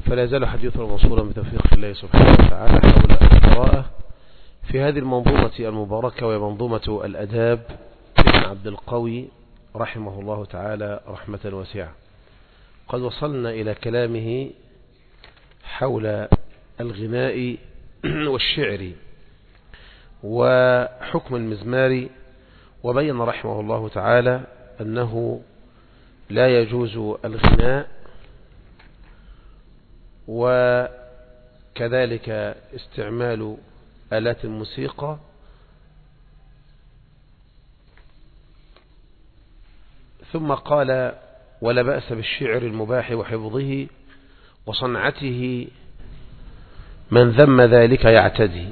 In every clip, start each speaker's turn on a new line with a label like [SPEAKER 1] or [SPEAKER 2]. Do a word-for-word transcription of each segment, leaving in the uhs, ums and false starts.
[SPEAKER 1] فلا يزال حديثنا موصولا بتوفيق الله سبحانه وتعالى حول القراءة في هذه المنظومة المباركة وهي منظومة الأداب ابن عبد القوي رحمه الله تعالى رحمة واسعة. قد وصلنا إلى كلامه حول الغناء والشعر وحكم المزمار، وبين رحمه الله تعالى أنه لا يجوز الغناء وكذلك استعمال آلات الموسيقى، ثم قال ولا بأس بالشعر المباح وحفظه وصنعته من ذم ذلك يعتدي.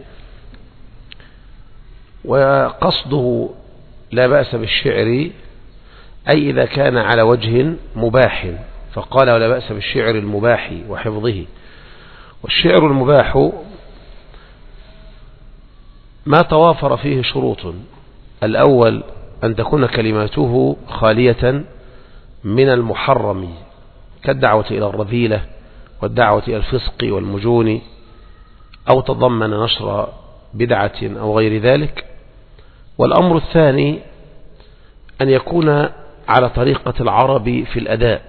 [SPEAKER 1] وقصده لا بأس بالشعر أي إذا كان على وجه مباح، فقال ولا بأس بالشعر المباح وحفظه. والشعر المباح ما توافر فيه شروط: الأول أن تكون كلماته خالية من المحرم كالدعوة إلى الرذيلة والدعوة إلى الفسق والمجون، أو تضمن نشر بدعة أو غير ذلك. والأمر الثاني أن يكون على طريقة العرب في الأداء،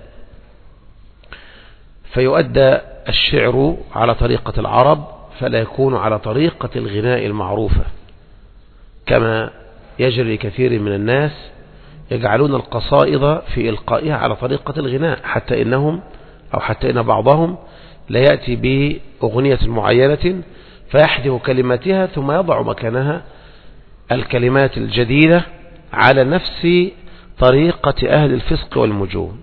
[SPEAKER 1] فيؤدى الشعر على طريقة العرب فلا يكون على طريقة الغناء المعروفة، كما يجري كثير من الناس يجعلون القصائد في إلقائها على طريقة الغناء، حتى إنهم أو حتى إن بعضهم لا يأتي بأغنية معينة فيحذف كلماتها ثم يضع مكانها الكلمات الجديدة على نفس طريقة أهل الفسق والمجون،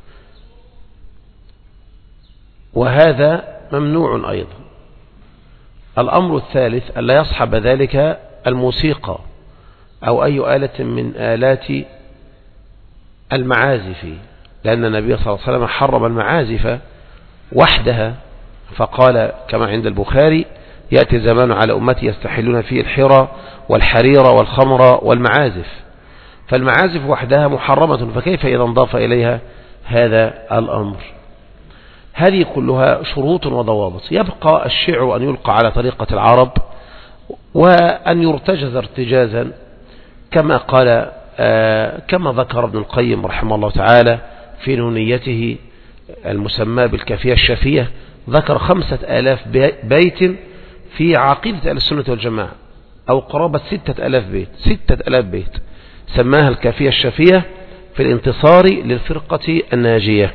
[SPEAKER 1] وهذا ممنوع أيضا. الأمر الثالث ألا يصحب ذلك الموسيقى أو أي آلة من آلات المعازف، لأن النبي صلى الله عليه وسلم حرم المعازف وحدها، فقال كما عند البخاري: يأتي زمان على أمتي يستحلون فيه الحرى والحرير والخمر والمعازف. فالمعازف وحدها محرمة، فكيف إذا انضاف إليها هذا الأمر؟ هذه كلها شروط وضوابط. يبقى الشعر أن يلقى على طريقة العرب وأن يرتجز ارتجازا كما قال آه كما ذكر ابن القيم رحمه الله تعالى في نونيته المسمى بالكافية الشافية، ذكر خمسة آلاف بيت في عقيدة أهل السنة والجماعة، أو قرابة ستة آلاف بيت ستة آلاف بيت سماها الكافية الشافية في الانتصار للفرقة الناجية.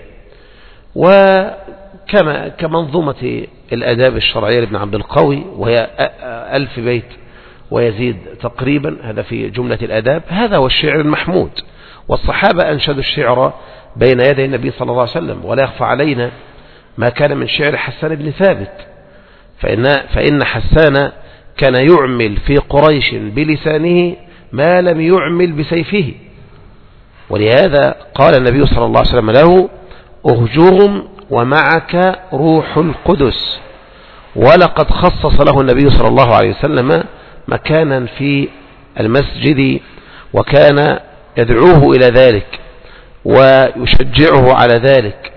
[SPEAKER 1] وكما كمنظومة الأداب الشرعية لابن عبد القوي وهي ألف بيت ويزيد تقريبا، هذا في جملة الأداب. هذا هو الشعر المحمود، والصحابة أنشدوا الشعر بين يدي النبي صلى الله عليه وسلم. ولا يخفى علينا ما كان من شعر حسان بن ثابت، فإن, فإن حسان كان يعمل في قريش بلسانه ما لم يعمل بسيفه، ولهذا قال النبي صلى الله عليه وسلم له: أهجرهم ومعك روح القدس. ولقد خصص له النبي صلى الله عليه وسلم مكانا في المسجد، وكان يدعوه إلى ذلك ويشجعه على ذلك.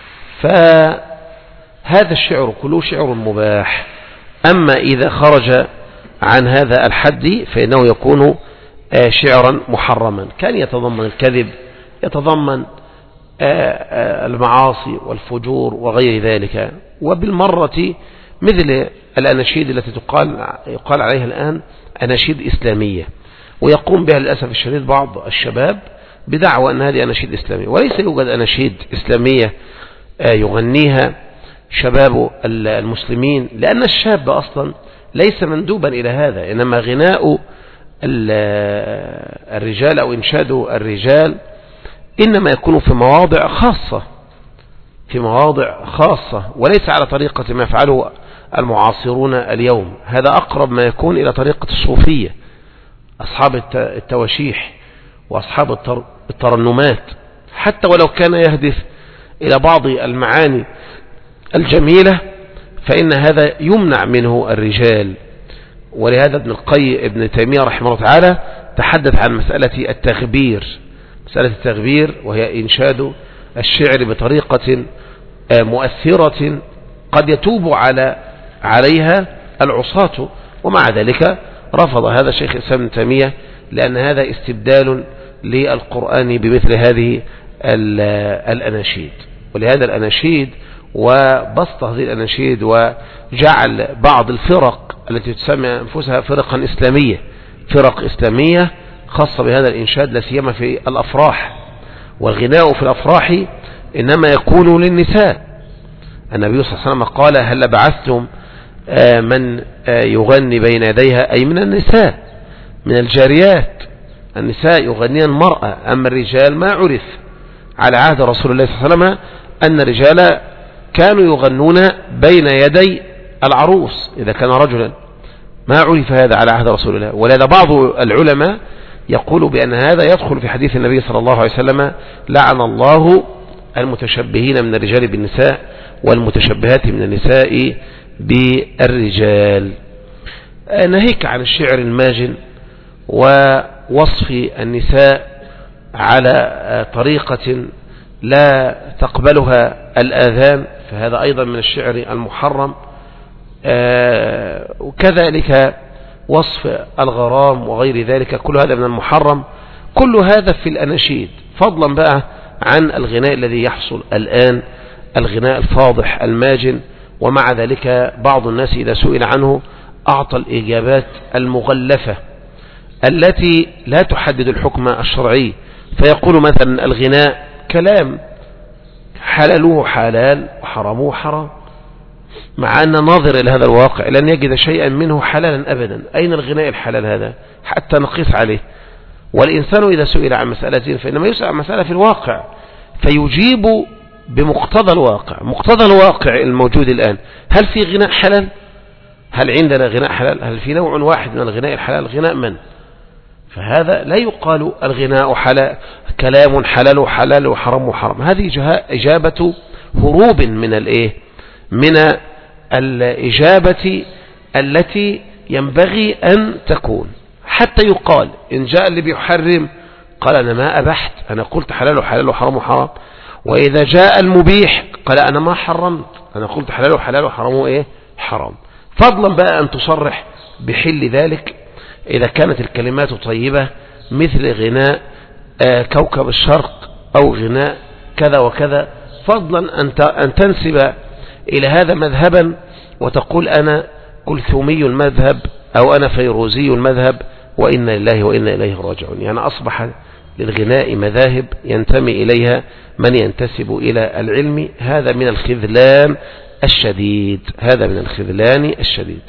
[SPEAKER 1] فهذا الشعر كله شعر مباح. أما إذا خرج عن هذا الحد فإنه يكون شعرا محرما، كان يتضمن الكذب، يتضمن المعاصي والفجور وغير ذلك. وبالمرة مثل الأناشيد التي تقال يقال عليها الآن أناشيد إسلامية، ويقوم بها للأسف الشديد بعض الشباب بدعوى أن هذه أناشيد إسلامية، وليس يوجد أناشيد إسلامية يغنيها شباب المسلمين، لأن الشاب أصلا ليس مندوبا إلى هذا، إنما غناء الرجال أو إنشاد الرجال إنما يكون في مواضع خاصة في مواضع خاصة وليس على طريقة ما يفعله المعاصرون اليوم. هذا أقرب ما يكون إلى طريقة الصوفية، أصحاب التواشيح وأصحاب الترنمات، حتى ولو كان يهدف إلى بعض المعاني الجميلة فإن هذا يمنع منه الرجال. ولهذا ابن القيم ابن تيمية رحمه الله تعالى تحدث عن مسألة التغبير مسألة التغبير وهي إنشاد الشعر بطريقة مؤثرة وقد يتوب على عليها العصاة. ومع ذلك رفض هذا الشيخ الإسلام ابن تيمية، لأن هذا استبدال للقرآن بمثل هذه الأناشيد. ولهذا الأناشيد وبسط هذه الأناشيد وجعل بعض الفرق التي تسمى أنفسها فرقا إسلامية فرق إسلامية خاصة بهذا الإنشاد، لا سيما في الأفراح. والغناء في الأفراح إنما يكون للنساء. النبي صلى الله عليه وسلم قال: هل بعثتم من يغني بين يديها، أي من النساء، من الجاريات. النساء يغنين المرأة، أما الرجال ما عرف على عهد رسول الله صلى الله عليه وسلم أن الرجال كانوا يغنون بين يدي العروس إذا كان رجلا، ما عرف هذا على عهد رسول الله. ولذا بعض العلماء يقول بأن هذا يدخل في حديث النبي صلى الله عليه وسلم: لعن الله المتشبهين من الرجال بالنساء والمتشبهات من النساء بالرجال. ناهيك عن الشعر الماجن ووصف النساء على طريقة لا تقبلها الآذان، فهذا أيضا من الشعر المحرم. وكذلك وصف الغرام وغير ذلك، كل هذا من المحرم. كل هذا في الأناشيد، فضلا بقى عن الغناء الذي يحصل الآن، الغناء الفاضح الماجن. ومع ذلك بعض الناس إذا سئل عنه أعطى الإجابات المغلفة التي لا تحدد الحكم الشرعي، فيقول مثلا: الغناء كلام حلله حلال وحرمه حرام، مع أن ناظر إلى هذا الواقع لن يجد شيئا منه حلالا أبدا. أين الغناء الحلال هذا حتى نقيس عليه؟ والإنسان إذا سئل عن مسألة فإنما يسأل عن مسألة في الواقع فيجيب بمقتضى الواقع، مقتضى الواقع الموجود الآن. هل في غناء حلال؟ هل عندنا غناء حلال؟ هل في نوع واحد من الغناء الحلال؟ غناء من؟ فهذا لا يقال الغناء حلال، كلام حلال وحلال وحرام وحرام. هذه إجابة هروب من الإيه؟ من الإجابة التي ينبغي أن تكون. حتى يقال إن جاء اللي بيحرم قال: أنا ما أبحت، أنا قلت حلال وحلال وحرام وحرام. وإذا جاء المبيح قال: أنا ما حرمت، أنا قلت حلال وحلال وحرام وإيه؟ حرام. فضلا بقى أن تصرح بحل ذلك إذا كانت الكلمات طيبة، مثل غناء آه كوكب الشرق أو غناء كذا وكذا، فضلا أن تنسب إلى هذا مذهبا وتقول: أنا كلثومي المذهب أو أنا فيروزي المذهب، وإنا لله وإنا إليه راجعون. يعني أصبح للغناء مذاهب ينتمي إليها من ينتسب إلى العلم. هذا من الخذلان الشديد، هذا من الخذلان الشديد.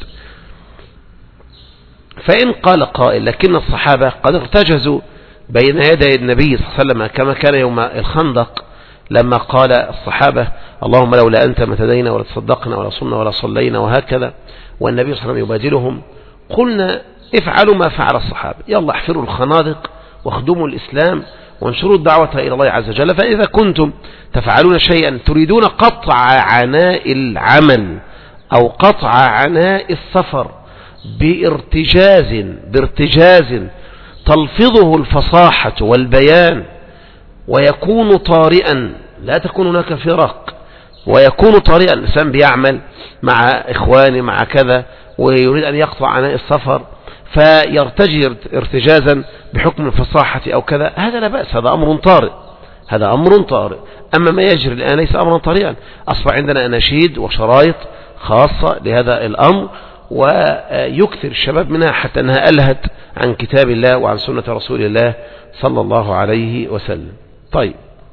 [SPEAKER 1] فإن قال قائل: لكن الصحابة قد ارتجزوا بين يدي النبي صلى الله عليه وسلم كما كان يوم الخندق، لما قال الصحابة: اللهم لولا أنت ما تدينا ولا تصدقنا ولا صمنا ولا صلينا، وهكذا. والنبي صلى الله عليه وسلم يبادلهم. قلنا: افعلوا ما فعل الصحابة، يلا احفروا الخنادق واخدموا الإسلام وانشروا الدعوة إلى الله عز وجل. فإذا كنتم تفعلون شيئا تريدون قطع عناء العمل أو قطع عناء السفر بارتجاز بارتجاز تلفظه الفصاحة والبيان ويكون طارئا، لا تكون هناك فرق، ويكون طارئا، الإنسان بيعمل مع إخواني مع كذا ويريد أن يقطع عناء السفر فيرتجي ارتجازا بحكم الفصاحة أو كذا، هذا لا بأس، هذا أمر طارئ، هذا أمر طارئ. أما ما يجري الآن ليس أمرا طارئا. أصبح عندنا أناشيد وشرايط خاصة لهذا الأمر، ويكثر الشباب منها حتى أنها ألهت عن كتاب الله وعن سنة رسول الله صلى الله عليه وسلم. طيب،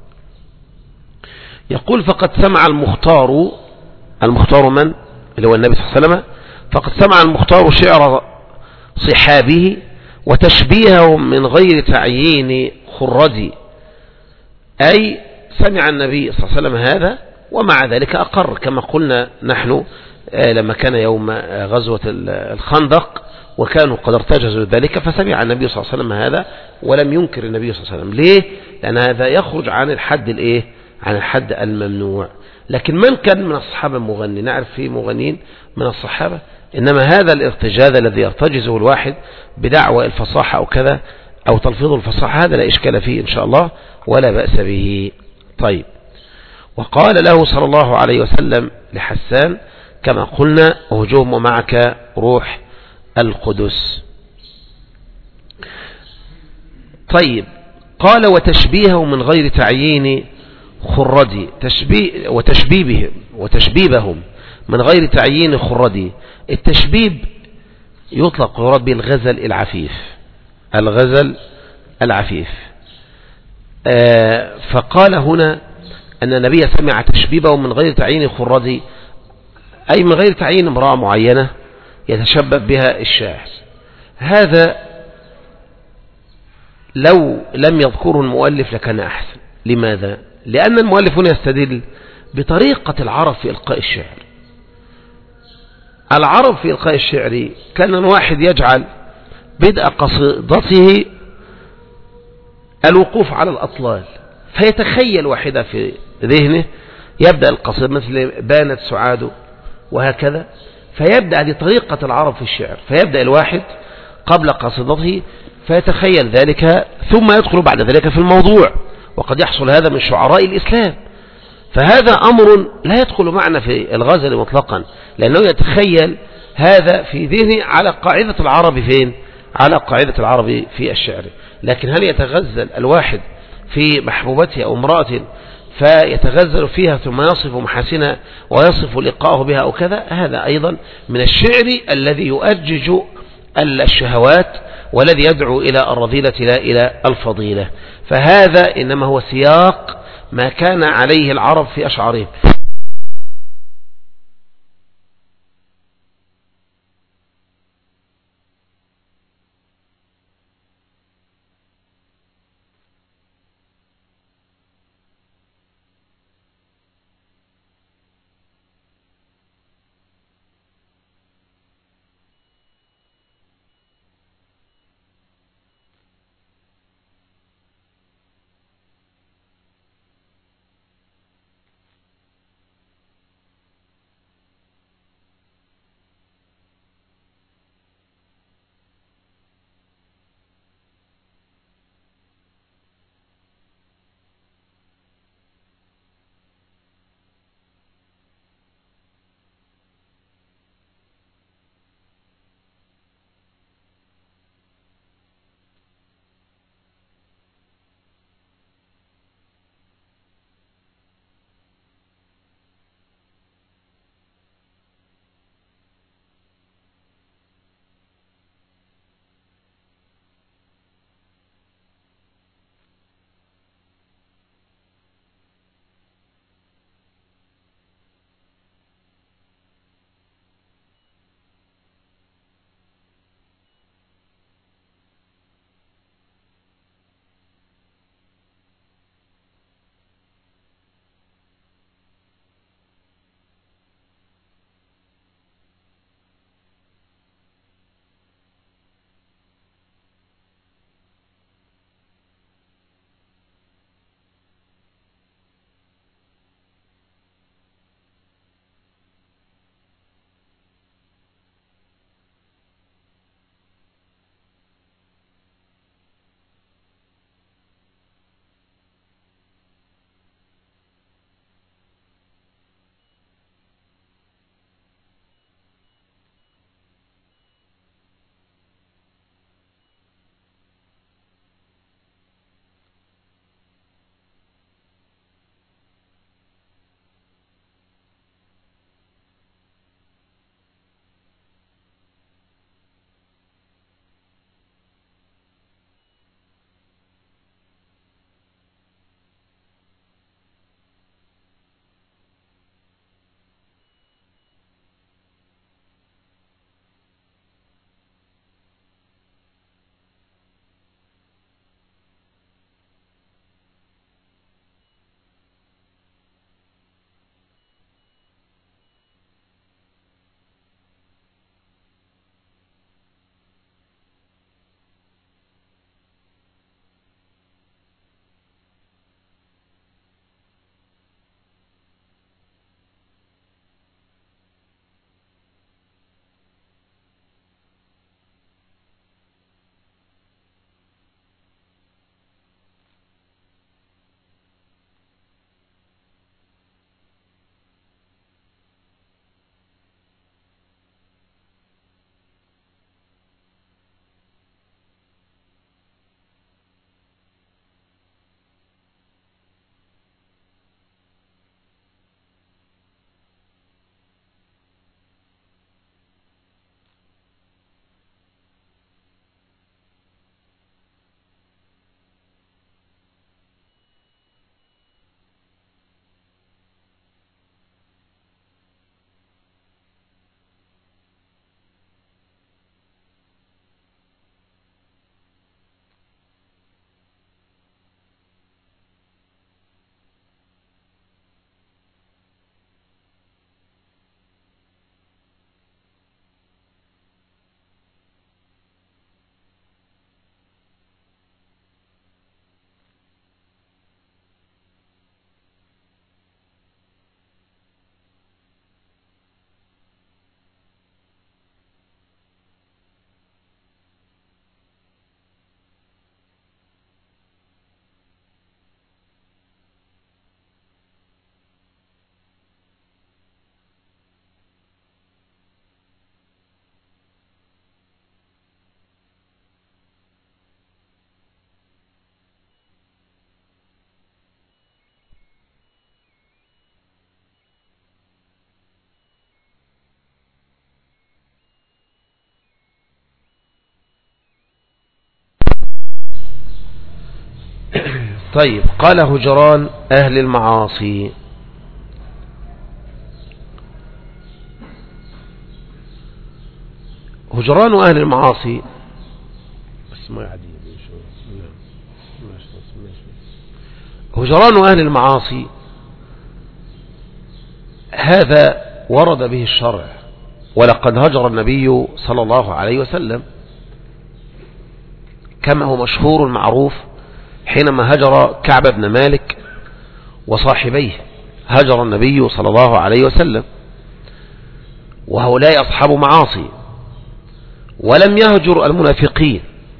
[SPEAKER 1] يقول: فقد سمع المختار، المختار من؟ اللي هو النبي صلى الله عليه وسلم. فقد سمع المختار شعر صحابه وتشبيههم من غير تعيين خردي، أي سمع النبي صلى الله عليه وسلم هذا ومع ذلك أقر، كما قلنا نحن لما كان يوم غزوة الخندق وكانوا قد ارتجزوا ذلك، فسمع النبي صلى الله عليه وسلم هذا ولم ينكر النبي صلى الله عليه وسلم. ليه؟ لأن هذا يخرج عن الحد الإيه؟ عن الحد الممنوع. لكن من كان من الصحابة مغني؟ نعرف في مغنين من الصحابة، إنما هذا الارتجاز الذي يرتجزه الواحد بدعوى الفصاحة أو كذا أو تلفظ الفصاحة، هذا لا إشكال فيه إن شاء الله ولا بأس به. طيب، وقال له صلى الله عليه وسلم لحسان كما قلنا وهجوم ومعك روح القدس. طيب قال وتشبيهه من غير تعيين خردي، تشبيه وتشبيبهم وتشبيبهم من غير تعيين خردي. التشبيب يطلق ويراد به الغزل العفيف، الغزل العفيف. آه فقال هنا أن النبي سمع تشبيبه من غير تعيين خردي، أي من غير تعيين امرأة معينة يتشبب بها الشاعر. هذا لو لم يذكره المؤلف لكان أحسن. لماذا؟ لأن المؤلف هنا يستدل بطريقة العرب في إلقاء الشعر. العرب في إلقاء الشعر كان واحد يجعل بدء قصيدته الوقوف على الأطلال، فيتخيل واحدة في ذهنه يبدأ القصيدة مثل بانت سعاد وهكذا، فيبدأ هذه طريقة العرب في الشعر، فيبدأ الواحد قبل قصيدته فيتخيل ذلك ثم يدخل بعد ذلك في الموضوع، وقد يحصل هذا من شعراء الإسلام. فهذا أمر لا يدخل معنا في الغزل مطلقا، لأنه يتخيل هذا في ذهنه على قاعدة العرب فين؟ على قاعدة العرب في الشعر. لكن هل يتغزل الواحد في محبوبته أو امرأة فيتغزل فيها ثم يصف محاسنها ويصف لقاءه بها أو كذا؟ هذا أيضا من الشعر الذي يؤجج الشهوات والذي يدعو إلى الرذيلة لا إلى الفضيلة. فهذا إنما هو سياق ما كان عليه العرب في أشعارهم. طيب، قال هجران أهل المعاصي. هجران أهل المعاصي بس ما يعدي. هجران أهل المعاصي هذا ورد به الشرع، ولقد هجر النبي صلى الله عليه وسلم كما هو مشهور معروف حينما هجر كعب بن مالك وصاحبيه. هجر النبي صلى الله عليه وسلم وهؤلاء أصحاب معاصي، ولم يهجر المنافقين،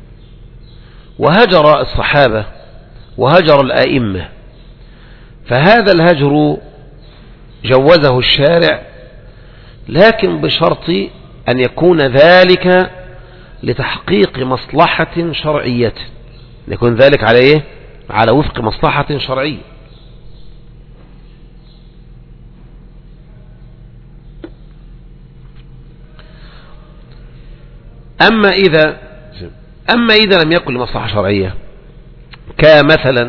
[SPEAKER 1] وهجر الصحابة وهجر الآئمة. فهذا الهجر جوزه الشارع، لكن بشرط أن يكون ذلك لتحقيق مصلحة شرعية، يكون ذلك على إيه؟ على وفق مصلحة شرعية. أما إذا أما إذا لم يكن لمصلحة شرعية، كمثلا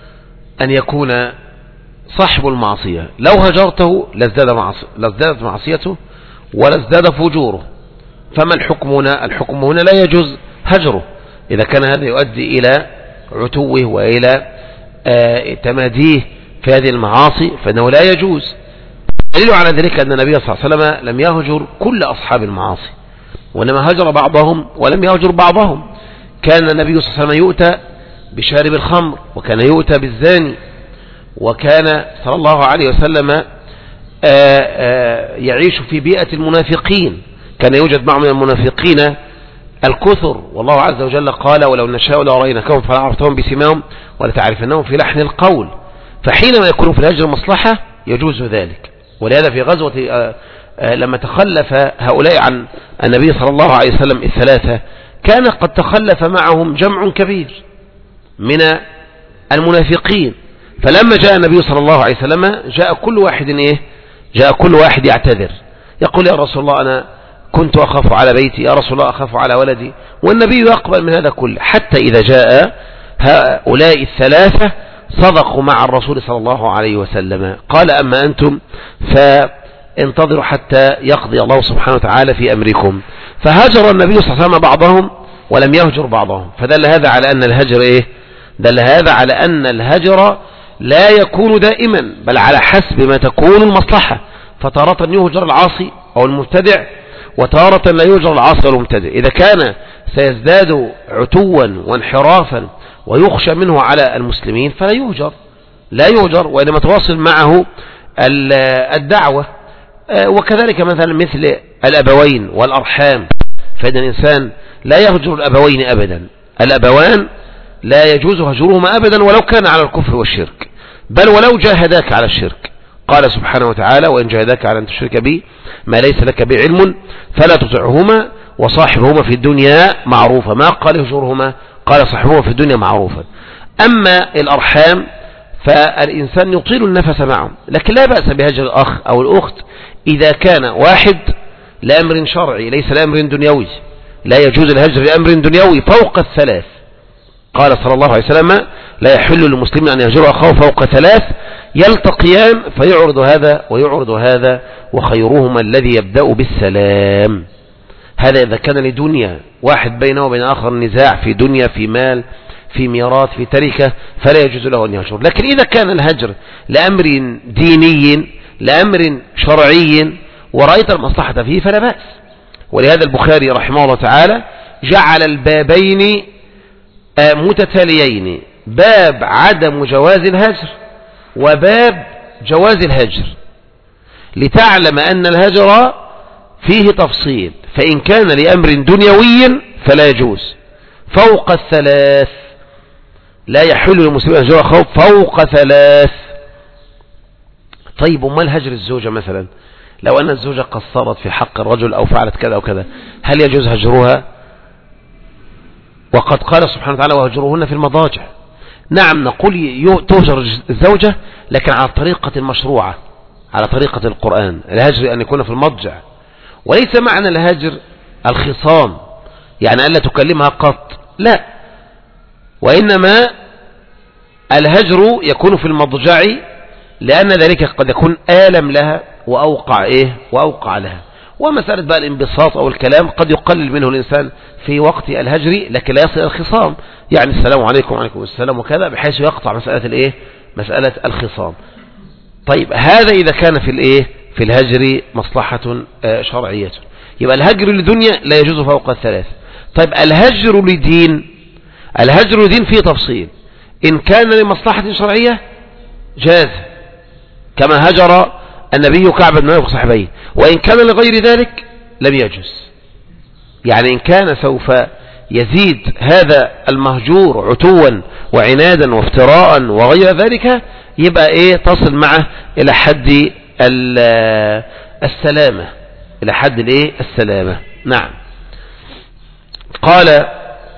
[SPEAKER 1] أن يكون صاحب المعصية لو هجرته لازداد معصي لازدادت معصيته ولازداد فجوره، فما الحكم هنا؟ الحكم هنا لا يجوز هجره إذا كان هذا يؤدي إلى عتوه وإلى آه تماديه في هذه المعاصي، فإنه لا يجوز. دليل على ذلك أن النبي صلى الله عليه وسلم لم يهجر كل أصحاب المعاصي، وإنما هجر بعضهم ولم يهجر بعضهم. كان النبي صلى الله عليه وسلم يؤتى بشارب الخمر، وكان يؤتى بالزاني، وكان صلى الله عليه وسلم آآ آآ يعيش في بيئة المنافقين، كان يوجد معه من المنافقين الكثر، والله عز وجل قال ولو نشاء لأريناكهم فلعرفتهم بسماهم ولتعرفنهم في لحن القول. فحينما يكون في الهجر مصلحة يجوز ذلك. ولهذا في غزوة آآ آآ لما تخلف هؤلاء عن النبي صلى الله عليه وسلم الثلاثة، كان قد تخلف معهم جمع كبير من المنافقين، فلما جاء النبي صلى الله عليه وسلم جاء كل واحد إيه؟ جاء كل واحد يعتذر، يقول يا رسول الله أنا كنت أخاف على بيتي، يا رسول الله أخاف على ولدي، والنبي يقبل من هذا كله، حتى إذا جاء هؤلاء الثلاثة صدقوا مع الرسول صلى الله عليه وسلم، قال أما أنتم فانتظروا حتى يقضي الله سبحانه وتعالى في أمركم. فهجر النبي صلى الله عليه وسلم بعضهم ولم يهجر بعضهم، فدل هذا على أن الهجر إيه؟ دل هذا على أن الهجر لا يكون دائما، بل على حسب ما تكون المصلحة، فتارة يهجر العاصي أو المبتدع، وتارة لا يهجر العاصي أو المبتدع. إذا كان سيزداد عتوا وانحرافا ويخشى منه على المسلمين فلا يهجر، لا يهجر، وإنما تواصل معه الدعوة. وكذلك مثلا مثل الأبوين والأرحام، فإن الإنسان لا يهجر الأبوين أبدا، الأبوان لا يجوز هجرهما أبدا ولو كان على الكفر والشرك، بل ولو جاهداك على الشرك. قال سبحانه وتعالى وإن جاهداك على أن تشرك بي ما ليس لك بعلم فلا تطعهما وصاحبهما في الدنيا معروفا. ما قال هجرهما، قال صاحبهما في الدنيا معروفا. أما الأرحام فالإنسان يطيل النفس معهم، لكن لا بأس بهجر الأخ أو الأخت إذا كان واحد لأمر شرعي ليس لأمر دنيوي، لا يجوز الهجر لأمر دنيوي فوق الثلاث. قال صلى الله عليه وسلم لا يحل للمسلم أن يهجر أخاه فوق ثلاث يلتقيان فيعرض هذا ويعرض هذا وخيرهما الذي يبدأ بالسلام. هذا إذا كان لدنيا، واحد بينه وبين آخر نزاع في دنيا، في مال، في ميراث، في تركة، فلا يجوز له أن يهجر. لكن إذا كان الهجر لأمر ديني، لأمر شرعي، ورأيت المصلحة فيه فلا بأس. ولهذا البخاري رحمه الله تعالى جعل البابين متتاليين، باب عدم جواز الهجر وباب جواز الهجر، لتعلم أن الهجر فيه تفصيل، فإن كان لأمر دنيوي فلا يجوز فوق الثلاث، لا يحل للمسلمين أن يهجروا أخاهم فوق ثلاث. طيب وما الهجر الزوجة مثلا؟ لو أن الزوجة قصرت في حق الرجل أو فعلت كذا أو كذا، هل يجوز هجرها؟ وقد قال سبحانه وتعالى وهجروهن في المضاجع. نعم نقول تهجر الزوجة، لكن على طريقة المشروعة، على طريقة القرآن. الهجر أن يكون في المضجع، وليس معنى الهجر الخصام، يعني ألا تكلمها قط، لا، وإنما الهجر يكون في المضجع لأن ذلك قد يكون آلم لها وأوقع إيه وأوقع لها. ومسألة بقى الانبساط أو الكلام قد يقلل منه الإنسان في وقت الهجر، لكن لا يصل الخصام، يعني السلام عليكم وعليكم السلام وكذا، بحيث يقطع مسألة الإيه مسألة الخصام. طيب هذا إذا كان في الإيه في الهجر مصلحة شرعية، يبقى الهجر لدنيا لا يجوز فوق الثلاث. طيب الهجر لدين، الهجر لدين فيه تفصيل، إن كان لمصلحة شرعية جاز كما هجر النبي كعب بن مالك وصحبيه، وإن كان لغير ذلك لم يجوز. يعني إن كان سوف يزيد هذا المهجور عتوا وعنادا وافتراء وغير ذلك، يبقى إيه تصل معه إلى حد السلامة، إلى حد الإيه السلامة. نعم. قال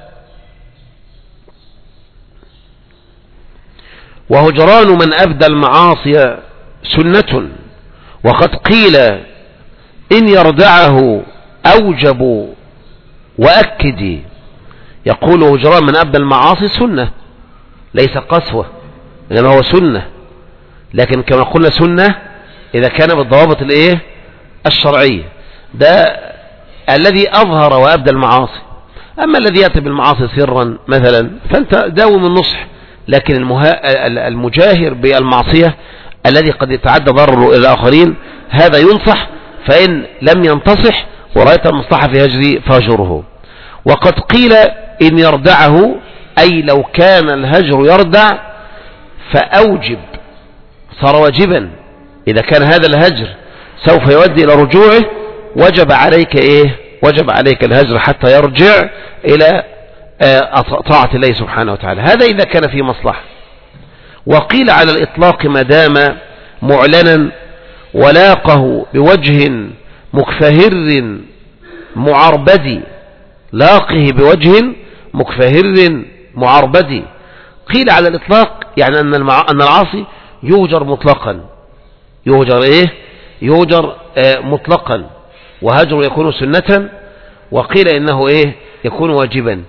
[SPEAKER 1] وهجران من أبدى المعاصي سنة، وقد قيل إن يردعه أوجب وأكد. يقول هجران من أبدى المعاصي سنة، ليس قسوة إنما هو سنة، لكن كما قلنا سنة إذا كان بالضوابط الإيه الشرعية، ده الذي أظهر وأبدى المعاصي. أما الذي يأتي بالمعاصي سرا مثلا فأنت داوم النصح، لكن المجاهر بالمعصية الذي قد يتعدى ضرره إلى الآخرين هذا ينصح، فإن لم ينتصح ورأيت المصلحة في هجري فهجره. وقد قيل إن يردعه، أي لو كان الهجر يردع فأوجب، صار واجبا. إذا كان هذا الهجر سوف يؤدي إلى رجوعه وجب عليك إيه وجب عليك الهجر حتى يرجع إلى طاعة الله سبحانه وتعالى. هذا إذا كان في مصلحة. وقيل على الإطلاق ما دام معلنا ولاقه بوجه مكفهر معربد، لاقه بوجه مكفهر معربد. قيل على الإطلاق يعني أن أن العاصي يهجر مطلقا، يهجر إيه يهجر آه مطلقا، وهجر يكون سنة، وقيل إنه إيه يكون واجبا.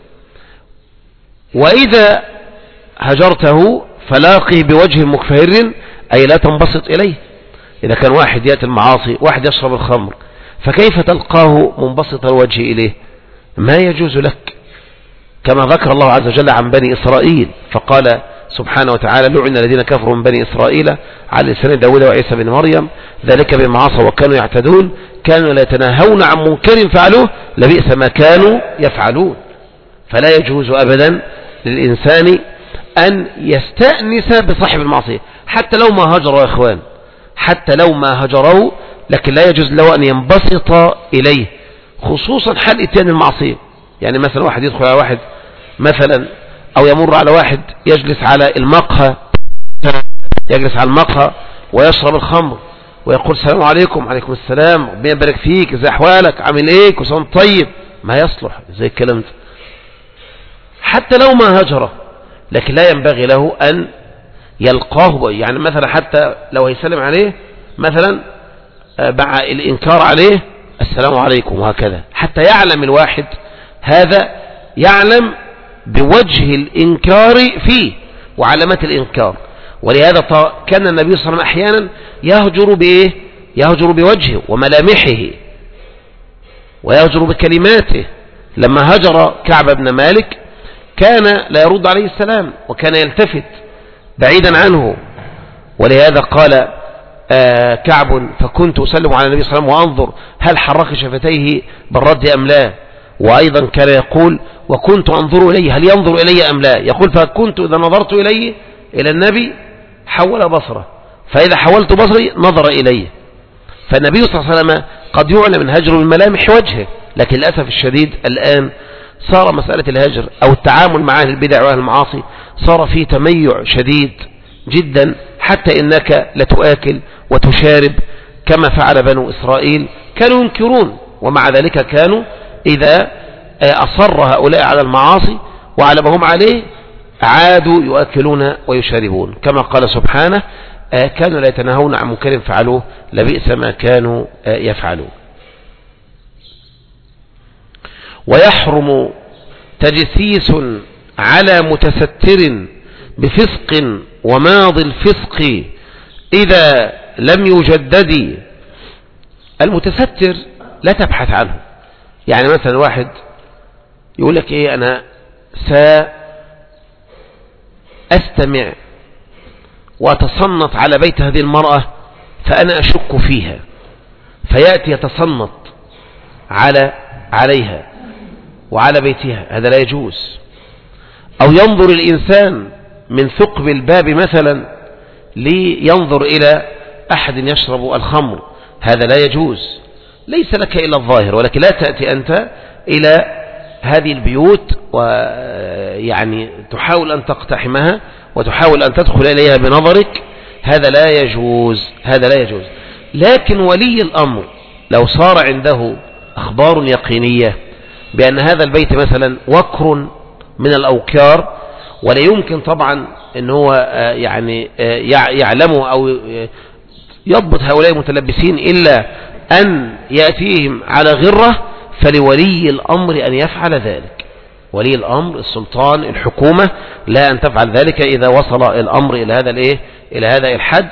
[SPEAKER 1] وإذا هجرته فلاقه بوجه مكفهر، أي لا تنبسط إليه. إذا كان واحد يأتي المعاصي، واحد يشرب الخمر، فكيف تلقاه منبسط الوجه إليه؟ ما يجوز لك، كما ذكر الله عز وجل عن بني إسرائيل فقال سبحانه وتعالى لعن الذين كفروا من بني إسرائيل على لسان داود وعيسى بن مريم ذلك بما عصوا وكانوا يعتدون كانوا لا يتناهون عن منكر فعلوه لبئس ما كانوا يفعلون. فلا يجوز أبدا للإنسان أن يستأنس بصاحب المعصية حتى لو ما هجروا يا إخوان، حتى لو ما هجروا، لكن لا يجوز له أن ينبسط إليه، خصوصا حال إتيان المعصية. يعني مثلا واحد يدخل على واحد مثلا، أو يمر على واحد يجلس على المقهى يجلس على المقهى ويشرب الخمر ويقول السلام عليكم. عليكم السلام، ربنا يبارك فيك، ازي أحوالك، عامل ايه، كل سنة طيب. ما يصلح زي الكلام ده حتى لو ما هجره، لكن لا ينبغي له أن يلقاه. يعني مثلا حتى لو هيسلم عليه مثلا مع الإنكار عليه السلام عليكم وهكذا، حتى يعلم الواحد هذا، يعلم بوجه الإنكار فيه وعلامات الإنكار. ولهذا كان النبي صلى الله عليه وسلم أحيانا يهجر بإيه يهجر بوجهه وملامحه ويهجر بكلماته. لما هجر كعب بن مالك كان لا يرد عليه السلام وكان يلتفت بعيدا عنه. ولهذا قال آه كعب فكنت أسلم على النبي صلى الله عليه وسلم وأنظر هل حرك شفتيه بالرد أم لا. وأيضا كان يقول وكنت أنظر إليه هل ينظر إلي أم لا. يقول فكنت إذا نظرت إليه إلى النبي حول بصره، فإذا حولت بصري نظر إليه. فالنبي صلى الله عليه وسلم قد يعلم من هجر من ملامح وجهه، لكن للأسف الشديد الآن صار مسألة الهجر أو التعامل مع أهل البدع وأهل المعاصي صار فيه تميع شديد جدا، حتى إنك لتؤكل وتشارب كما فعل بنو إسرائيل. كانوا ينكرون ومع ذلك كانوا إذا أصر هؤلاء على المعاصي وعلى ما هم عليه عادوا يؤكلون ويشاربون، كما قال سبحانه كانوا لا يتناهون عن منكر فعلوه لبئس ما كانوا يفعلون. ويحرم تجسيس على متستر بفسق وماض الفسق إذا لم يجدد. المتستر لا تبحث عنه. يعني مثلا واحد يقول لك ايه، انا سأستمع وأتصنت على بيت هذه المرأة فأنا أشك فيها، فيأتي يتصنت على عليها وعلى بيتها، هذا لا يجوز. أو ينظر الإنسان من ثقب الباب مثلا لينظر إلى أحد يشرب الخمر، هذا لا يجوز. ليس لك إلا الظاهر، ولكن لا تأتي أنت إلى هذه البيوت ويعني تحاول أن تقتحمها وتحاول أن تدخل إليها بنظرك، هذا لا يجوز، هذا لا يجوز. لكن ولي الأمر لو صار عنده أخبار يقينية بأن هذا البيت مثلا وكر من الأوكار، ولا يمكن طبعا أن هو يعني يعلمه أو يضبط هؤلاء المتلبسين إلا أن يأتيهم على غرة، فلولي الأمر أن يفعل ذلك. ولي الأمر، السلطان، الحكومة، لا أن تفعل ذلك إذا وصل الأمر إلى هذا الإيه إلى هذا الحد،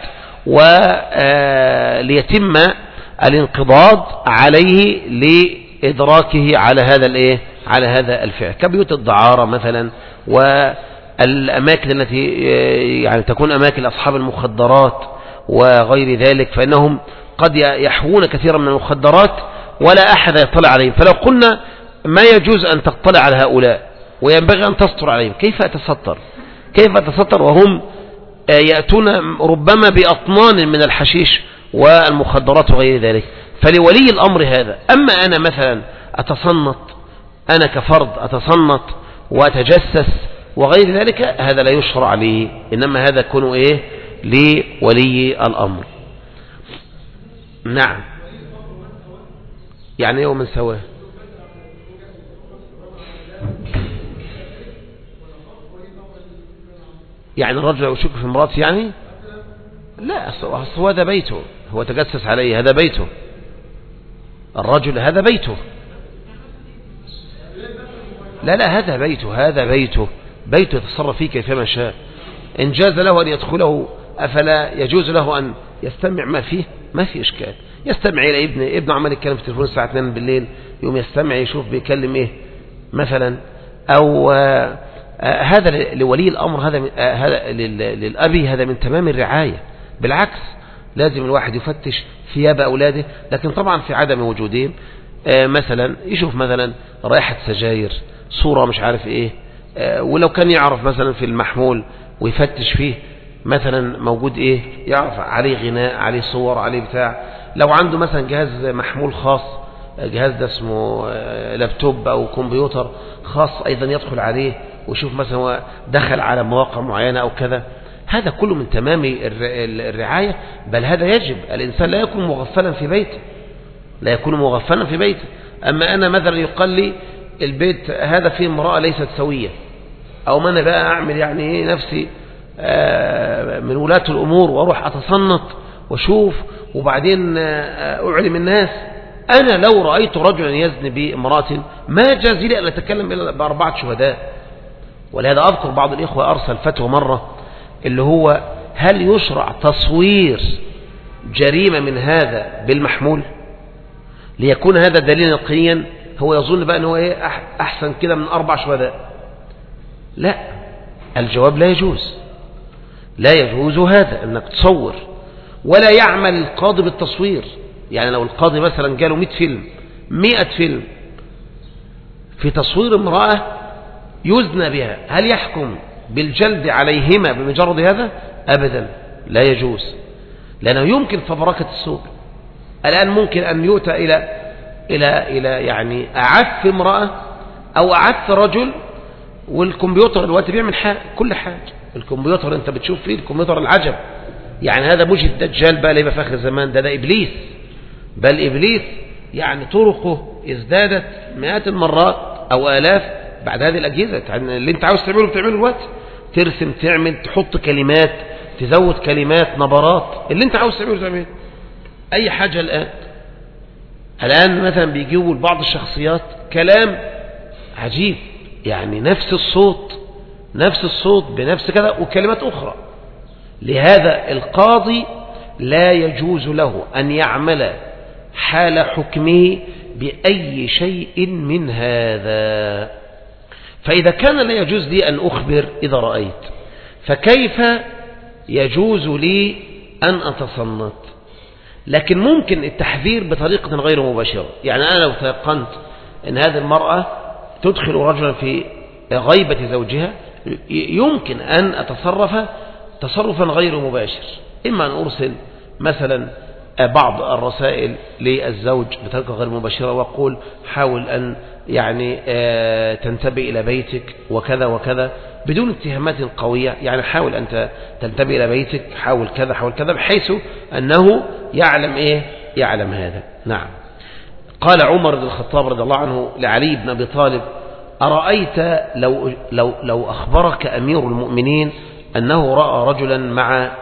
[SPEAKER 1] وليتم الانقضاض عليه لإدراكه على هذا الإيه على هذا الفعل، كبيوت الدعارة مثلا، والأماكن التي يعني تكون أماكن أصحاب المخدرات وغير ذلك، فإنهم قد يحوون كثيرا من المخدرات ولا أحد يطلع عليهم. فلو قلنا ما يجوز أن تطلع على هؤلاء وينبغي أن تستر عليهم، كيف أتستر كيف أتستر وهم يأتون ربما بأطنان من الحشيش والمخدرات وغير ذلك؟ فلولي الأمر هذا. أما أنا مثلا أتصنت، أنا كفرد أتصنت وأتجسس وغير ذلك، هذا لا يشرع لي، إنما هذا يكون إيه لولي الأمر. نعم. يعني يوم من سواه، يعني الرجل يشك في امراته، يعني لا، هو هذا بيته، هو تجسس عليه، هذا بيته، الرجل هذا بيته، لا لا هذا بيته، هذا بيته بيته يتصرف فيه كيفما شاء. إن جاز له أن يدخله أفلا يجوز له أن يستمع ما فيه؟ ما في إشكال، يستمع إلى ابن ابن عمال يتكلم في التليفون الساعة اثنين بالليل، يوم يستمع يشوف بيكلم إيه مثلا. أو آه آه هذا لولي الأمر، هذا آه هذا للأبي، هذا من تمام الرعاية. بالعكس لازم الواحد يفتش ثياب أولاده، لكن طبعا في عدم وجودهم آه مثلا يشوف مثلا رائحة سجاير، صورة مش عارف إيه، آه ولو كان يعرف مثلا في المحمول ويفتش فيه مثلا موجود إيه، يعرف عليه غناء، عليه صور، عليه بتاع. لو عنده مثلا جهاز محمول خاص، جهاز ده اسمه لابتوب أو كمبيوتر خاص أيضا، يدخل عليه ويشوف مثلا هو دخل على مواقع معينة أو كذا، هذا كله من تمام الرعاية. بل هذا يجب، الإنسان لا يكون مغفلا في بيته، لا يكون مغفلا في بيته. أما أنا مثلا يقال لي البيت هذا فيه امرأة ليست سوية، أو ما أنا بقى أعمل يعني إيه نفسي من ولاة الأمور وأروح أتصنت وشوف وبعدين أعلم الناس. أنا لو رأيت رجلا يزني بامرأة ما جاز لي أن أتكلم إلا بأربعة شهداء. ولهذا أذكر بعض الإخوة أرسل فتوى مرة، اللي هو هل يشرع تصوير جريمة من هذا بالمحمول ليكون هذا دليلا يقينيا؟ هو يظن بقى أنه إيه أحسن كده من أربع شهداء. لا، الجواب لا يجوز، لا يجوز هذا أنك تصور. ولا يعمل القاضي بالتصوير. يعني لو القاضي مثلا قالوا مئة فيلم مئة فيلم في تصوير امرأة يزنى بها، هل يحكم بالجلد عليهما بمجرد هذا؟ أبدا، لا يجوز، لأنه يمكن فبركة السوق. الآن ممكن أن يؤتى إلى إلى إلى يعني أعف امرأة أو أعف رجل، والكمبيوتر دلوقتي بيعمل حاجة كل حاجة. الكمبيوتر أنت بتشوف فيه الكمبيوتر العجب، يعني هذا مش الدجال بقى اللي يبقى في آخر الزمان، ده ده إبليس. بل إبليس يعني طرقه ازدادت مئات المرات أو آلاف بعد هذه الأجهزة. يعني اللي أنت عاوز تعمله بتعمله الوقت، ترسم، تعمل، تحط كلمات، تزود كلمات، نبرات، اللي أنت عاوز تعمله تعمله أي حاجة. الآن الآن مثلا بيجيبوا لبعض الشخصيات كلام عجيب، يعني نفس الصوت نفس الصوت بنفس كذا وكلمات أخرى. لهذا القاضي لا يجوز له أن يعمل حال حكمه بأي شيء من هذا. فإذا كان لا يجوز لي أن أخبر إذا رأيت، فكيف يجوز لي أن أتصنت؟ لكن ممكن التحذير بطريقة غير مباشرة. يعني أنا لو تيقنت أن هذه المرأة تدخل رجلا في غيبة زوجها، يمكن أن أتصرف تصرفا غير مباشر، إما أن أرسل مثلا بعض الرسائل للزوج بطريقة غير مباشرة وأقول حاول أن يعني تنتبه إلى بيتك وكذا وكذا بدون اتهامات قوية. يعني حاول أن تنتبه إلى بيتك، حاول كذا حاول كذا، بحيث أنه يعلم إيه يعلم هذا. نعم. قال عمر بن الخطاب رضي الله عنه لعلي بن أبي طالب: أرأيت لو, لو, لو أخبرك أمير المؤمنين أنه رأى رجلا مع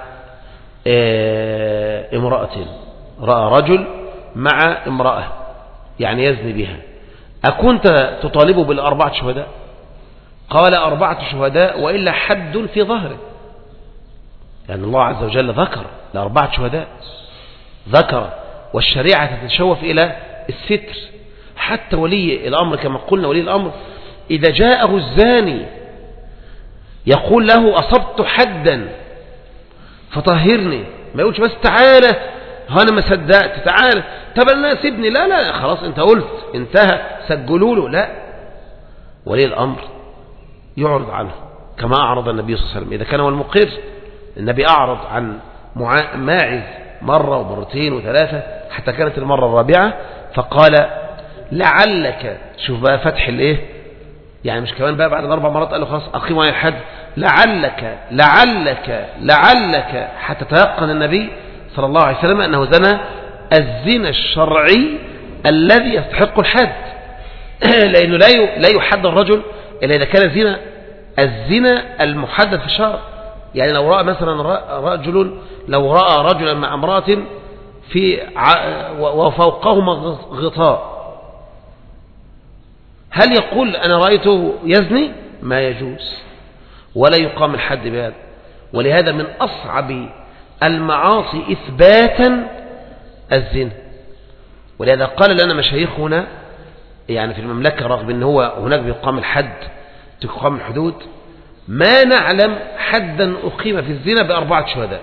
[SPEAKER 1] امرأة، رأى رجل مع امرأة يعني يزني بها، أكنت تطالبه بالأربعة شهداء؟ قال: أربعة شهداء وإلا حد في ظهره. يعني الله عز وجل ذكر لأربعة شهداء، ذكر، والشريعة تتشوف إلى الستر. حتى ولي الأمر كما قلنا، ولي الأمر إذا جاءه الزاني يقول له: أصبت حدا فطهرني، ما يقولش بس تعالى أنا ما صدقت، تعالى طب أنا سيبني، لا لا خلاص أنت قلت انتهى سجلوا له. لا، ولي الأمر يعرض عنه كما أعرض النبي صلى الله عليه وسلم. إذا كان هو المقر، النبي أعرض عن ماعز مرة ومرتين وثلاثة حتى كانت المرة الرابعة، فقال: لعلك، شوف بقى فتح الايه، يعني مش كمان بقى بعد الأربع مرات قال له خلاص أقيموا على الحد، لعلك لعلك لعلك، حتى تيقن النبي صلى الله عليه وسلم أنه زنى الزنا الشرعي الذي يستحق الحد. لأنه لا يحد الرجل إلا إذا كان زنا الزنا المحدد في الشرع. يعني لو رأى مثلا رجل لو رأى رجلا مع امرأة في وفوقهما غطاء، هل يقول أنا رأيته يزني؟ ما يجوز، ولا يقام الحد بهذا. ولهذا من أصعب المعاصي إثباتا الزنا. ولهذا قال لنا مشايخنا يعني في المملكة، رغم أن هو هناك بيقام الحد، تقام الحدود، ما نعلم حدا أقيم في الزنا بأربعة شهداء،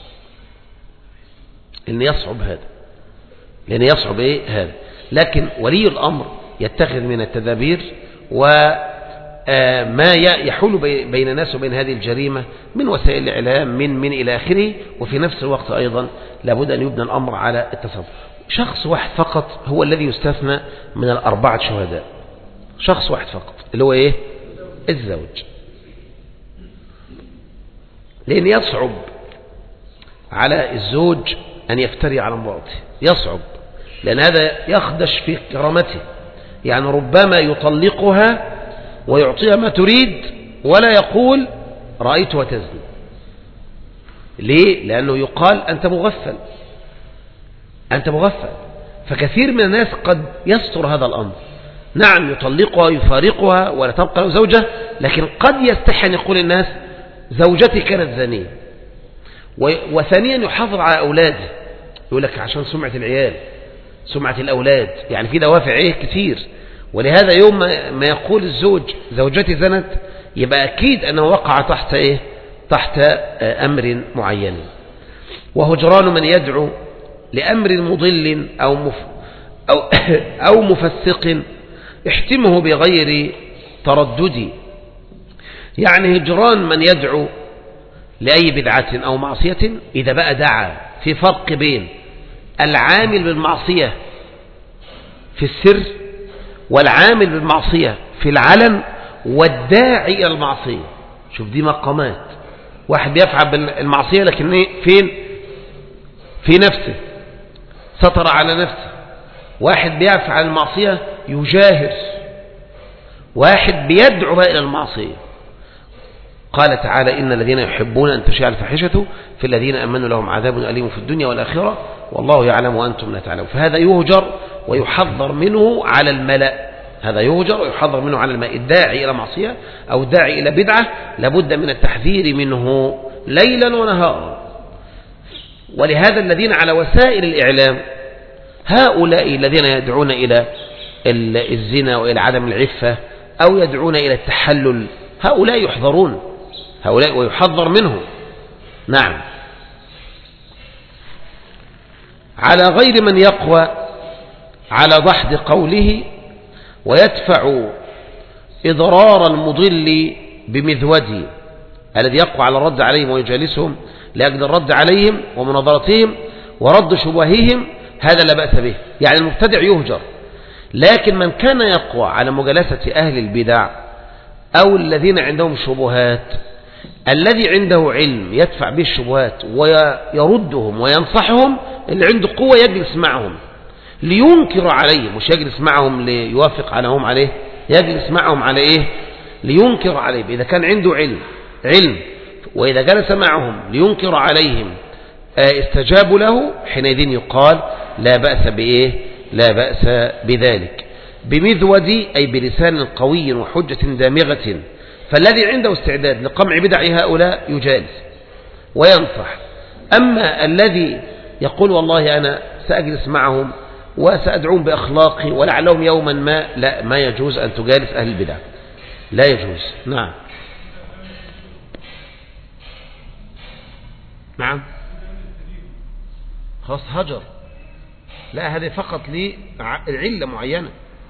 [SPEAKER 1] لأن يصعب هذا، لأن يصعب إيه هذا. لكن ولي الأمر يتخذ من التدابير وما يحول بين الناس وبين هذه الجريمة من وسائل الإعلام من من إلى آخره. وفي نفس الوقت أيضا لابد أن يبنى الأمر على التصرف. شخص واحد فقط هو الذي يستثنى من الأربعة شهداء، شخص واحد فقط اللي هو إيه؟ الزوج. لأن يصعب على الزوج أن يفتري على امرأته، يصعب، لأن هذا يخدش في كرامته. يعني ربما يطلقها ويعطيها ما تريد ولا يقول رأيتها تزني. ليه؟ لأنه يقال أنت مغفل، أنت مغفل. فكثير من الناس قد يستر هذا الأمر، نعم يطلقها يفارقها ولا تبقى له زوجة، لكن قد يستحي أن يقول الناس زوجتي كانت زانية. وثانيا يحافظ على أولاده، يقول لك عشان سمعة العيال، سمعة الأولاد، يعني في دوافع إيه كتير. ولهذا يوم ما يقول الزوج زوجتي زنت، يبقى أكيد أنه وقع تحت إيه؟ تحت أمر معين. وهجران من يدعو لأمر مضل أو مف أو أو مفسق احتمه بغير تردد. يعني هجران من يدعو لأي بدعة أو معصية، إذا بقى دعا، في فرق بين العامل بالمعصية في السر والعامل بالمعصية في العلن والداعي إلى المعصية. شوف دي مقامات، واحد بيفعل بالمعصية لكن فين؟ في نفسه، سطر على نفسه. واحد بيفعل المعصية يجاهر، واحد بيدعو إلى المعصية. قال تعالى: إن الذين يحبون أن تشيع الفاحشة في الذين أمنوا لهم عذاب أليم في الدنيا والآخرة والله يعلم وأنتم لا تعلمون. فهذا يهجر ويحذر منه على الملأ، هذا يهجر ويحذر منه على الماء. الداعي إلى معصية أو الداعي إلى بدعة لابد من التحذير منه ليلا ونهارا. ولهذا الذين على وسائل الإعلام هؤلاء الذين يدعون إلى الزنا وإلى عدم العفة أو يدعون إلى التحلل هؤلاء يحذرون، هؤلاء ويحذر منه. نعم. على غير من يقوى على ضحد قوله ويدفع إضرار المضل بمذوده، الذي يقوى على الرد عليهم ويجالسهم لأجل الرد عليهم ومناظرتهم ورد شبههم، هذا لا بأس به، يعني المبتدع يهجر. لكن من كان يقوى على مجالسة أهل البدع أو الذين عندهم شبهات، الذي عنده علم يدفع به الشبهات ويردهم وينصحهم، اللي عنده قوة يجلس معهم لينكر عليهم، مش يجلس معهم ليوافق عليهم عليه، يجلس معهم على إيه؟ لينكر عليهم. إذا كان عنده علم علم وإذا جلس معهم لينكر عليهم استجابوا له، حينئذ يقال لا بأس بإيه؟ لا بأس بذلك. بمذود أي بلسان قوي وحجة دامغة، فالذي عنده استعداد لقمع بدع هؤلاء يجالس وينصح. أما الذي يقول والله أنا سأجلس معهم وسأدعوهم بأخلاقي ولعلهم يوما ما، لا، ما يجوز أن تجالس أهل البدع، لا يجوز. نعم. نعم. خلاص هجر، لا، هذا فقط لعلة معينة،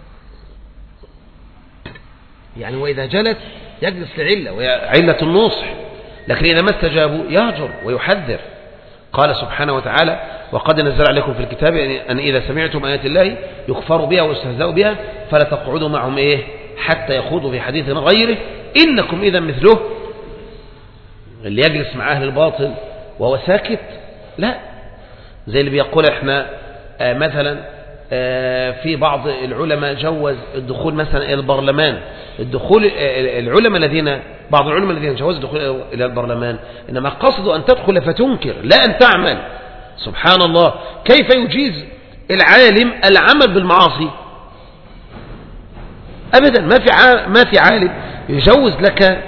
[SPEAKER 1] يعني وإذا جلس يجلس لعلة وهي علة النصح، لكن إذا ما استجابوا يهجر ويحذر. قال سبحانه وتعالى وقد نزل عليكم في الكتاب أن إذا سمعتم آيات الله يكفر بها ويستهزأ بها فلا تقعدوا معهم إيه حتى يخوضوا في حديث غيره إنكم إذا مثله. اللي يجلس مع أهل الباطل وهو ساكت، لا، زي اللي بيقول احنا آه مثلا آه في بعض العلماء جوز الدخول مثلا إلى البرلمان، الدخول آه العلماء الذين بعض العلماء الذين جوزوا الدخول إلى البرلمان إنما قصدوا أن تدخل فتنكر لا أن تعمل. سبحان الله، كيف يجيز العالم العمل بالمعاصي؟ أبدا، ما في ما في عالم يجوز لك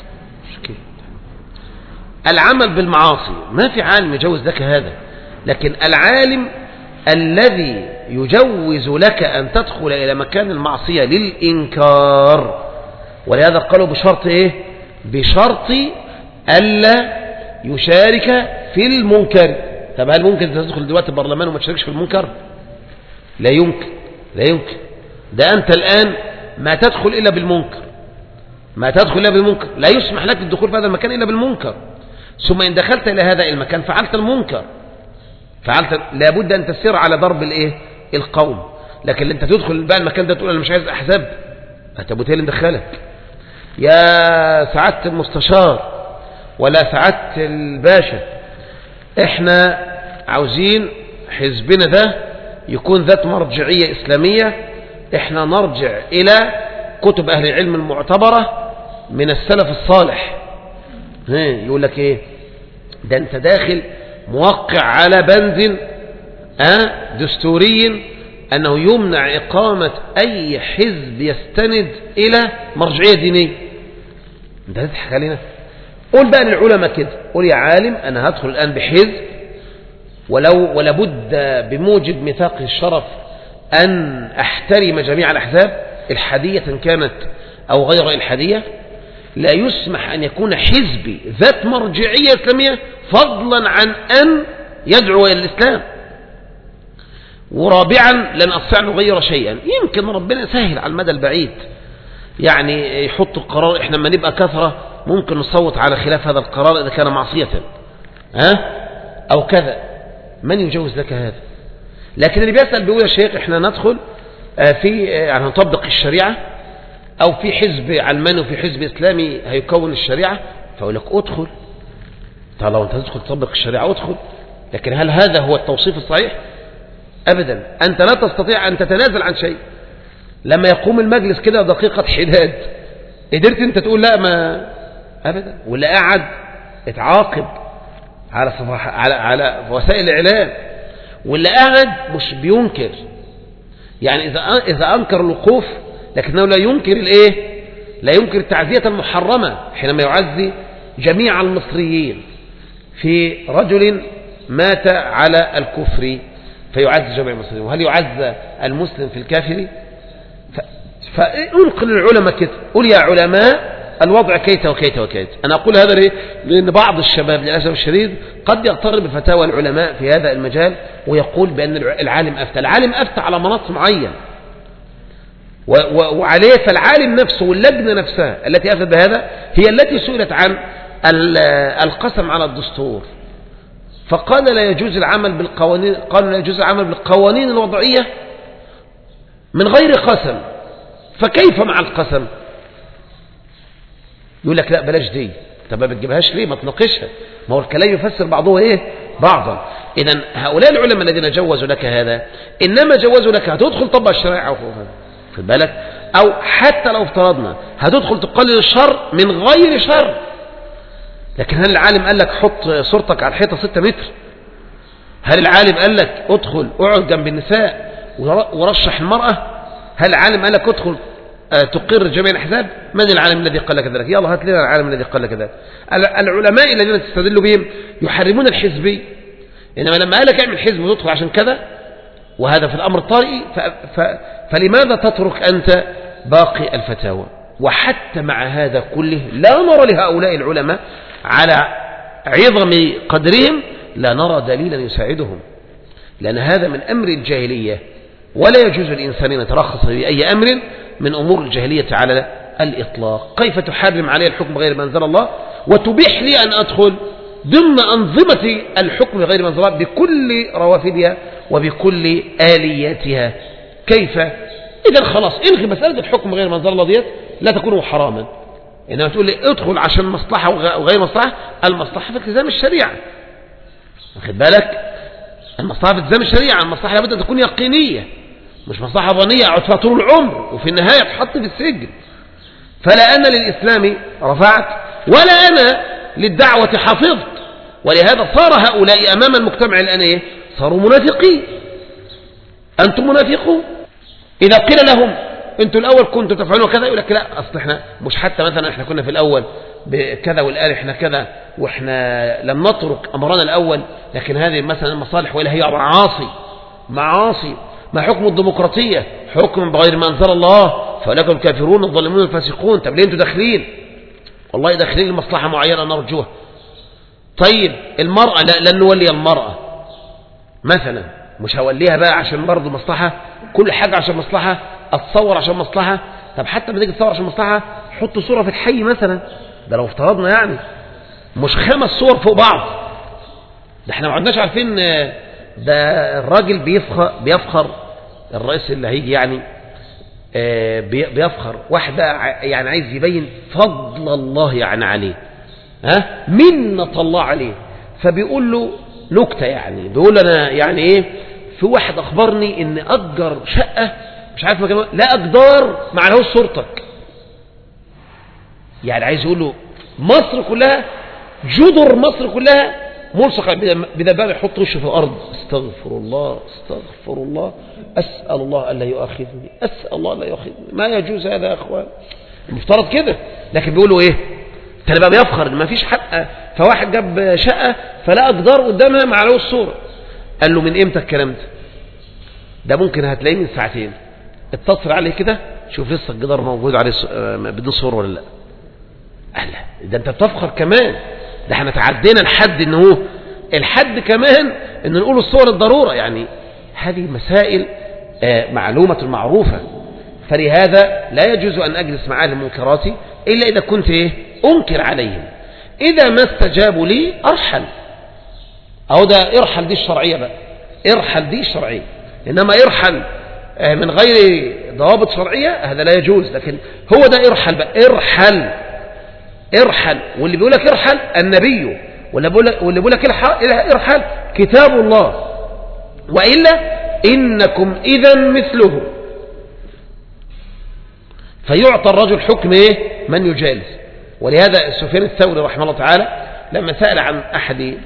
[SPEAKER 1] العمل بالمعاصي، ما في عالم يجوز لك هذا. لكن العالم الذي يجوز لك أن تدخل إلى مكان المعصية للإنكار، ولهذا قالوا بشرط إيه؟ بشرط ألا يشارك في المنكر. طب هل ممكن تدخل دلوقتي البرلمان وما تشاركش في المنكر؟ لا يمكن، لا يمكن. ده أنت الآن ما تدخل إلا بالمنكر، ما تدخل إلا بالمنكر، لا يسمح لك الدخول في هذا المكان إلا بالمنكر. ثم إن دخلت إلى هذا المكان فعلت المنكر، فعلت، لابد أن تسير على ضرب الإيه؟ القوم. لكن أنت تدخل بقى المكان ده تقول أنا مش عايز أحزاب، هتبوتي اللي مدخلك يا سعادة المستشار ولا سعادة الباشا، احنا عاوزين حزبنا ده يكون ذات مرجعية إسلامية، احنا نرجع إلى كتب أهل العلم المعتبرة من السلف الصالح. يقول لك ايه ده انت داخل موقع على بند اه دستوري انه يمنع اقامة اي حزب يستند الى مرجعية دينية. انت هتضحك علينا؟ قول بقى للعلماء كده، قول يا عالم انا هدخل الان بحزب ولو ولابد بموجب ميثاق الشرف ان احترم جميع الاحزاب الحادية كانت او غير الحادية، لا يسمح أن يكون حزبي ذات مرجعية إسلامية فضلا عن أن يدعو إلى الإسلام. ورابعا لن أستطيع أن أغير شيئا، يمكن ربنا يسهل على المدى البعيد، يعني يحط القرار، إحنا لما نبقى كثرة ممكن نصوت على خلاف هذا القرار إذا كان معصية ها أو كذا، من يجوز لك هذا؟ لكن اللي بيسأل بيقول يا شيخ إحنا ندخل في يعني نطبق الشريعة أو في حزب علماني وفي حزب إسلامي هيكون الشريعة، فأقول لك أدخل. طيب لو أنت تدخل تطبق الشريعة أدخل، لكن هل هذا هو التوصيف الصحيح؟ أبدا، أنت لا تستطيع أن تتنازل عن شيء. لما يقوم المجلس كده دقيقة حداد قدرت أنت تقول لا، ما أبدا. واللي قاعد اتعاقب على صفحة على على وسائل الإعلام، واللي قاعد مش بينكر، يعني إذا إذا أنكر الوقوف لكنه لا ينكر الايه لا ينكر التعزية المحرمة حينما يعزي جميع المصريين في رجل مات على الكفر فيعزي جميع المصريين. وهل يعزى المسلم في الكافر؟ فانقل العلماء كده، قل يا علماء الوضع كيت وكيت وكيت. أنا أقول هذا ليه؟ لأن بعض الشباب للأسف الشديد قد يغتر بفتاوى العلماء في هذا المجال ويقول بأن العالم أفتى. العالم أفتى على مناط معين وعليه، فالعالم نفسه واللجنة نفسها التي أفتت بهذا هي التي سئلت عن القسم على الدستور، فقال لا يجوز العمل بالقوانين، قالوا لا يجوز العمل بالقوانين الوضعية من غير قسم، فكيف مع القسم؟ يقول لك لا بلاش دي. طب ما بتجيبهاش ليه؟ ما تناقشها، ما هو الكلام يفسر بعضه ايه بعضا. اذا هؤلاء العلماء الذين جوزوا لك هذا انما جوزوا لك هتدخل طبق الشريعه في بالك، او حتى لو افترضنا هتدخل تقلل الشر من غير شر. لكن هل العالم قال لك حط صورتك على الحيطه ستة متر؟ هل العالم قال لك ادخل اقعد جنب النساء ورشح المراه؟ هل العالم قال لك ادخل تقر جميع الأحزاب؟ من العالم الذي قال لك ذلك؟ يلا هات لنا العالم الذي قال لك ذلك. العلماء الذين تستدل بهم يحرمون الحزبي، إنما لما قال لك اعمل حزب وتدخل عشان كذا وهذا في الأمر الطارئ، فلماذا تترك أنت باقي الفتاوى؟ وحتى مع هذا كله لا نرى لهؤلاء العلماء على عظم قدرهم لا نرى دليلا يساعدهم، لأن هذا من أمر الجاهلية ولا يجوز للإنسان أن يترخص بأي أمر من أمور الجاهلية على الإطلاق. كيف تحرم عليه الحكم غير ما أنزل الله وتبيح لي أن أدخل ضمن أنظمة الحكم غير ما أنزل الله بكل روافدها وبكل آلياتها؟ كيف؟ إذا خلاص الغي مسألة الحكم غير ما أنزل الله ديت لا تكون حراما، إنما تقول لي ادخل عشان مصلحة وغير مصلحة. المصلحة في التزام الشريعة، واخد بالك؟ المصلحة في التزام الشريعة، المصلحة لابد أن تكون يقينية، مش مصلحة ظنية أقعد فيها طول العمر وفي النهاية تحط في السجن. فلا أنا للإسلام رفعت ولا أنا للدعوة حفظت، ولهذا صار هؤلاء أمام المجتمع الآن إيه؟ صاروا منافقين. أنتم منافقون. إذا قيل لهم أنتم الأول كنتم تفعلون كذا يقول لك لا أصل إحنا مش، حتى مثلا إحنا كنا في الأول بكذا والآن إحنا كذا وإحنا لم نترك أمرنا الأول، لكن هذه مثلا المصالح وإلا هي معاصي معاصي. ما حكم الديمقراطية؟ حكم بغير ما أنزل الله، فلكم الكافرون الظالمون الفاسقون. طب ليه أنتم داخلين؟ والله داخلين لمصلحة معينة نرجوها. طيب المرأة لا لن نولي المرأة مثلا، مش هوليها بقى عشان برضه مصلحة، كل حاجة عشان مصلحة، أتصور عشان مصلحة. طب حتى ما تيجي تصور عشان مصلحة حط صورة في الحي مثلا، ده لو افترضنا يعني مش خمس صور فوق بعض. ده احنا ما عدناش عارفين. ده الراجل بيفخر بيفخر الرئيس اللي هيجي يعني بيفخر واحد بقى يعني عايز يبين فضل الله يعني عليه، ها منة الله عليه، فبيقول له نكتة يعني بيقول أنا يعني إيه، في واحد أخبرني إن أجر شقة مش عارف مكان، لا أقدار ما عليهوش صورتك. يعني عايز يقول له مصر كلها، جدر مصر كلها ملصق بدبابة يحط وشه في الأرض، استغفر الله استغفر الله أسأل الله ألا يؤاخذني أسأل الله ألا يؤاخذني. ما يجوز هذا يا أخوان، المفترض كده. لكن بيقولوا إيه؟ تاني بقى بيفخر ما فيش حق، فواحد جاب شقة فلا أقدار قدامها ما عليهوش الصورة. قال له من إمتى الكلام ده؟ ده ممكن هتلاقيه من ساعتين، اتصل عليه كده شوف لسه الجدار موجود عليه بدون صورة ولا لا. قال لا ده أنت بتفخر كمان، ده احنا تعدينا الحد إنه هو الحد كمان إن نقول الصور الضرورة. يعني هذه مسائل معلومة معروفة، فلهذا لا يجوز أن أجلس مع أهل المنكرات إلا إذا كنت إيه؟ أنكر عليهم. إذا ما استجابوا لي أرحل، أو ده ارحل دي الشرعية بقى، ارحل دي الشرعية. إنما ارحل من غير ضوابط شرعية هذا لا يجوز. لكن هو ده ارحل بقى، ارحل ارحل. واللي بيقول لك ارحل النبي، واللي بيقول لك ارحل كتاب الله، وإلا إنكم إذا مثله. فيعطى الرجل حكم إيه؟ من يجالس. ولهذا سفيان الثوري رحمه الله تعالى لما سأل عن أحد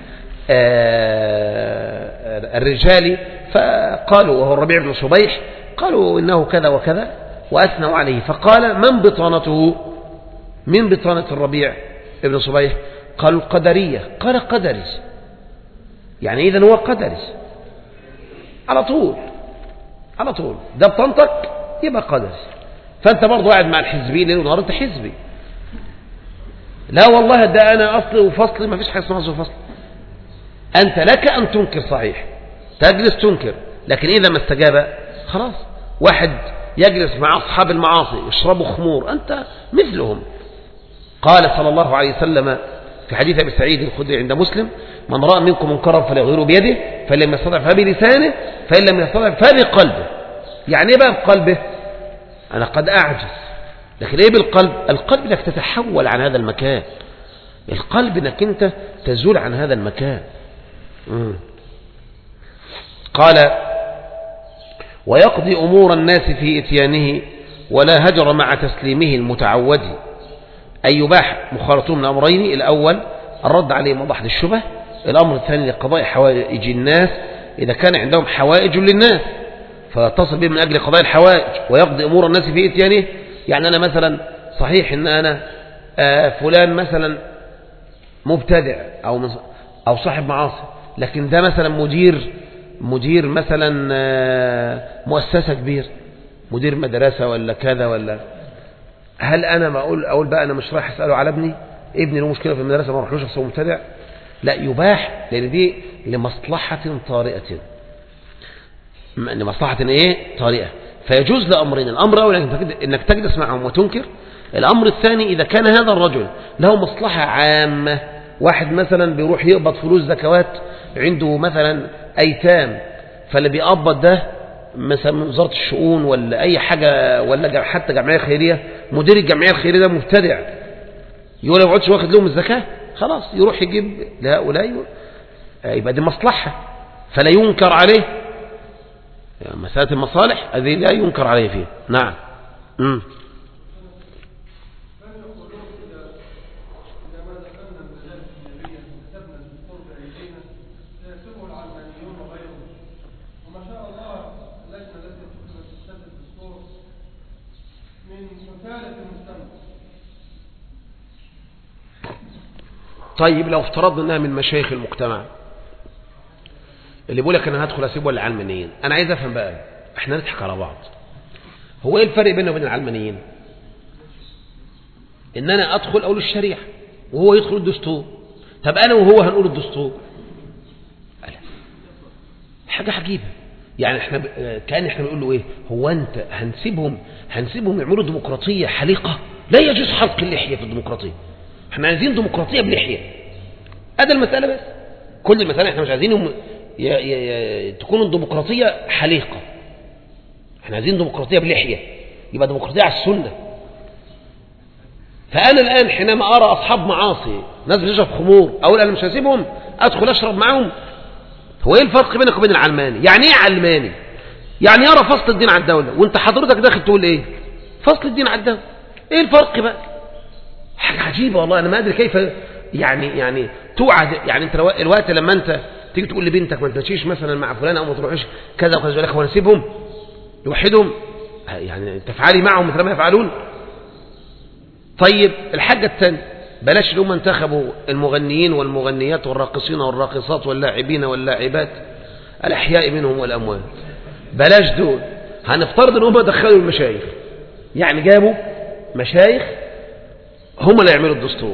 [SPEAKER 1] الرجال فقالوا وهو الربيع بن صبيح، قالوا إنه كذا وكذا، وأثنوا عليه، فقال من بطانته؟ من بطانة الربيع ابن صبيح؟ قالوا القدرية. قال قدري، يعني إذن هو قدري على طول على طول، ده بطانتك يبقى قدري. فأنت برضو قاعد مع الحزبين ليل ونهار، أنت حزبي. لا والله ده أنا أصلي وفصلي، ما فيش حاجة اسمها أصل وفصل. أنت لك أن تنكر صحيح، تجلس تنكر، لكن إذا ما استجاب خلاص. واحد يجلس مع أصحاب المعاصي يشربوا خمور، أنت مثلهم. قال صلى الله عليه وسلم في حديث أبي سعيد الخدري عند مسلم: من رأى منكم منكرا فليغيره بيده، فإن لم يستطع فبلسانه، فإن لم يستطع فبقلبه. يعني إيه بقى بقلبه؟ أنا قد أعجز، لكن إيه بالقلب؟ القلب إنك تتحول عن هذا المكان، القلب إنك أنت تزول عن هذا المكان. مم. قال: ويقضي أمور الناس في إتيانه ولا هجر مع تسليمه المتعود. أي يباح مخالطون من أمرين: الأول الرد عليه مضحد الشبه، الأمر الثاني لقضاء حوائج الناس إذا كان عندهم حوائج للناس فيتصل بهم من أجل قضاء الحوائج. ويقضي أمور الناس في إتيانه، يعني أنا مثلا صحيح إن أنا آه فلان مثلا مبتدع أو أو صاحب معاصي، لكن ده مثلا مدير مدير مثلا آه مؤسسة كبير، مدير مدرسة ولا كذا ولا، هل أنا ما أقول أقول بقى أنا مش رايح أسأله على ابني، ابني له مشكلة في المدرسة ما أروحلوش أصله مبتدع؟ لا، يباح، لأن دي لمصلحة طارئة، لمصلحة إيه؟ طارئة. فيجوز لأمرين: الأمر الأول إنك تجلس معهم وتنكر، الأمر الثاني إذا كان هذا الرجل له مصلحة عامة. واحد مثلا بيروح يقبض فلوس زكوات، عنده مثلا أيتام، فاللي بيقبض ده مثلا من وزارة الشؤون ولا أي حاجة ولا حتى جمعية خيرية، مدير الجمعية الخيرية ده مبتدع، يقول ما يقعدش واخد لهم الزكاة، خلاص يروح يجيب لهؤلاء، يبقى دي مصلحة فلا ينكر عليه. يعني مسألة المصالح هذه لا ينكر عليه فيها. نعم. امم طيب لو افترضنا انها من مشايخ المجتمع، اللي بيقول لك انا هدخل اسيب ولا العلمانيين، انا عايز افهم بقى، احنا نضحك على بعض، هو ايه الفرق بيننا وبين العلمانيين؟ ان انا ادخل اقول الشريعه وهو يدخل الدستور. طب انا وهو هنقول الدستور؟ حاجه عجيبه. يعني احنا ب... كان احنا بنقول له ايه؟ هو انت هنسيبهم هنسيبهم يعملوا ديمقراطيه حليقه؟ لا يجوز حلق اللحيه في الديمقراطيه، احنا عايزين ديمقراطيه بلحيه. هذا المساله بس، كل المساله احنا مش عايزينهم ي... ي... ي... تكون الديمقراطيه حليقه، احنا عايزين ديمقراطيه بلحيه، يبقى ديمقراطيه على السنه. فانا الان حينما ارى اصحاب معاصي ناس بتشرب خمور، اقول انا مش هسيبهم ادخل اشرب معهم؟ هو ايه الفرق بينك وبين العلماني؟ يعني ايه علماني؟ يعني يرى فصل الدين على الدوله، وانت حضرتك داخل تقول ايه؟ فصل الدين على الدوله. ايه الفرق بقى؟ حاجه عجيبه والله، انا ما ادري كيف يعني يعني توعد. يعني انت الوقت لما انت تيجي تقول لبنتك ما تمشيش مثلا مع فلان او ما تروحش كذا وكذا، يقول لك هو نسيبهم يوحدهم؟ يعني تفعلي معهم مثل ما يفعلون. طيب الحاجه الثانيه، بلاش اللي هم انتخبوا المغنيين والمغنيات والراقصين والراقصات واللاعبين واللاعبات الأحياء منهم والأموات، بلاش دول. هنفترض ان هم دخلوا المشايخ، يعني جابوا مشايخ هم اللي يعملوا الدستور،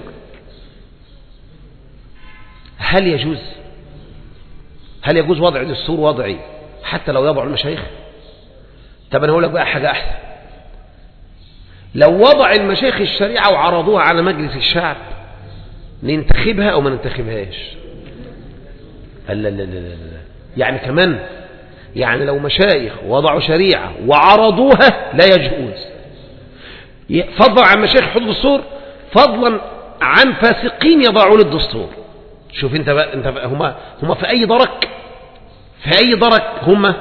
[SPEAKER 1] هل يجوز هل يجوز وضع دستور وضعي حتى لو يضع المشايخ؟ طب انا هقول لك بقى حاجه احسن، لو وضع المشايخ الشريعة وعرضوها على مجلس الشعب، ننتخبها أو ما ننتخبهاش؟ لا لا لا لا لا. يعني كمان يعني لو مشايخ وضعوا شريعة وعرضوها لا يجوز، فضلا عن مشايخ حدود الدستور، فضلا عن فاسقين يضعون الدستور. شوف انت بقى، انت بقى هما هما في أي درك في أي درك هما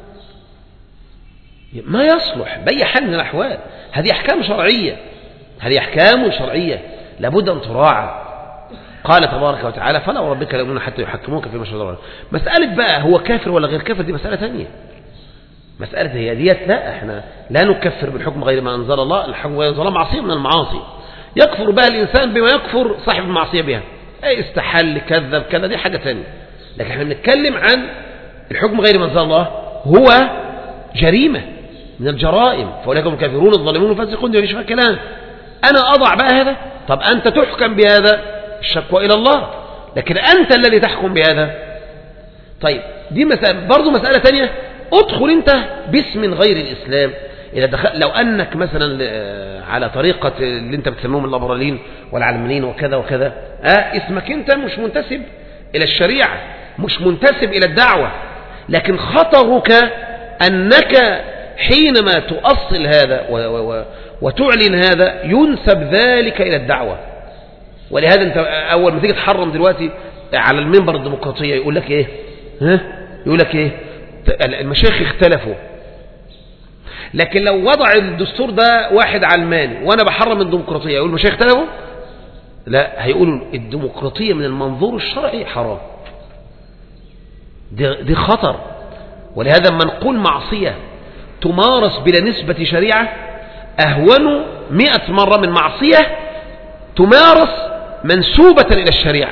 [SPEAKER 1] ما يصلح بأي حال من الأحوال. هذه أحكام شرعية، هذه أحكام شرعية لابد أن تراعى. قال تبارك وتعالى: فلا وربك لا يؤمنون حتى يحكموك فيما شجر بينهم. مسألة بقى هو كافر ولا غير كافر دي مسألة ثانية، مسألة هي ديت، لا احنا لا نكفر بالحكم غير ما أنزل الله. الحكم غير ما أنزل الله معصية من المعاصي يكفر بها الإنسان بما يكفر صاحب المعصية بها، أي استحل كذب كذا، دي حاجة تانية. لكن احنا بنتكلم عن الحكم غير ما أنزل الله، هو جريمة من الجرائم، فأولئك هم الكافرون الظالمون الفاسقون، دي مش فيها كلام. أنا أضع بقى هذا، طب أنت تحكم بهذا، الشكوى إلى الله، لكن أنت الذي تحكم بهذا. طيب دي مسألة برضو. مسألة تانية، ادخل أنت باسم غير الإسلام. إذا دخل لو أنك مثلا على طريقة اللي أنت بتسميهم الليبراليين والعلمانيين وكذا وكذا، آه اسمك أنت مش منتسب إلى الشريعة، مش منتسب إلى الدعوة، لكن خطرك أنك حينما تؤصل هذا وتعلن هذا ينسب ذلك إلى الدعوة. ولهذا أنت أول ما تيجي تحرم دلوقتي على المنبر الديمقراطية يقول لك إيه؟ ها؟ يقول لك إيه؟ المشايخ اختلفوا. لكن لو وضع الدستور ده واحد علماني وأنا بحرم الديمقراطية، يقول المشايخ اختلفوا؟ لا، هيقولوا الديمقراطية من المنظور الشرعي حرام. دي, دي خطر. ولهذا ما نقول معصية تمارس بلا نسبة شريعة أهون مئة مرة من معصية تمارس منسوبة إلى الشريعة.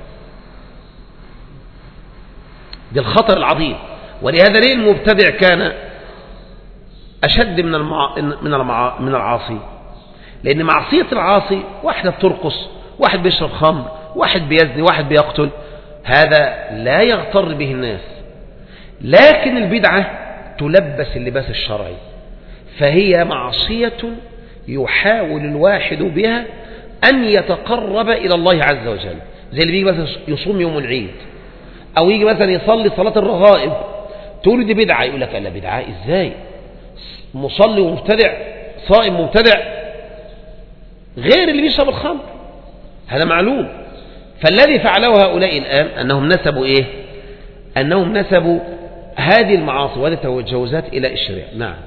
[SPEAKER 1] دي الخطر العظيم. ولهذا ليه المبتدع كان أشد من المع... من المع... من العاصي؟ لأن معصية العاصي واحدة بترقص، واحد بيشرب خمر، واحد بيزني، واحد بيقتل، هذا لا يغتر به الناس. لكن البدعة تلبس اللباس الشرعي، فهي معصية يحاول الواحد بها أن يتقرب إلى الله عز وجل. زي اللي بيجي مثلا يصوم يوم العيد، أو يجي مثلا يصلي صلاة الرغائب، تقول دي بدعة، يقول لك لا بدعة إزاي؟ مصلي ومبتدع، صائم مبتدع، غير اللي بيشرب الخمر، هذا معلوم. فالذي فعله هؤلاء الآن أنهم نسبوا إيه؟ أنهم نسبوا هذه المعاصي وهذه التجاوزات إلى الشريعة. نعم،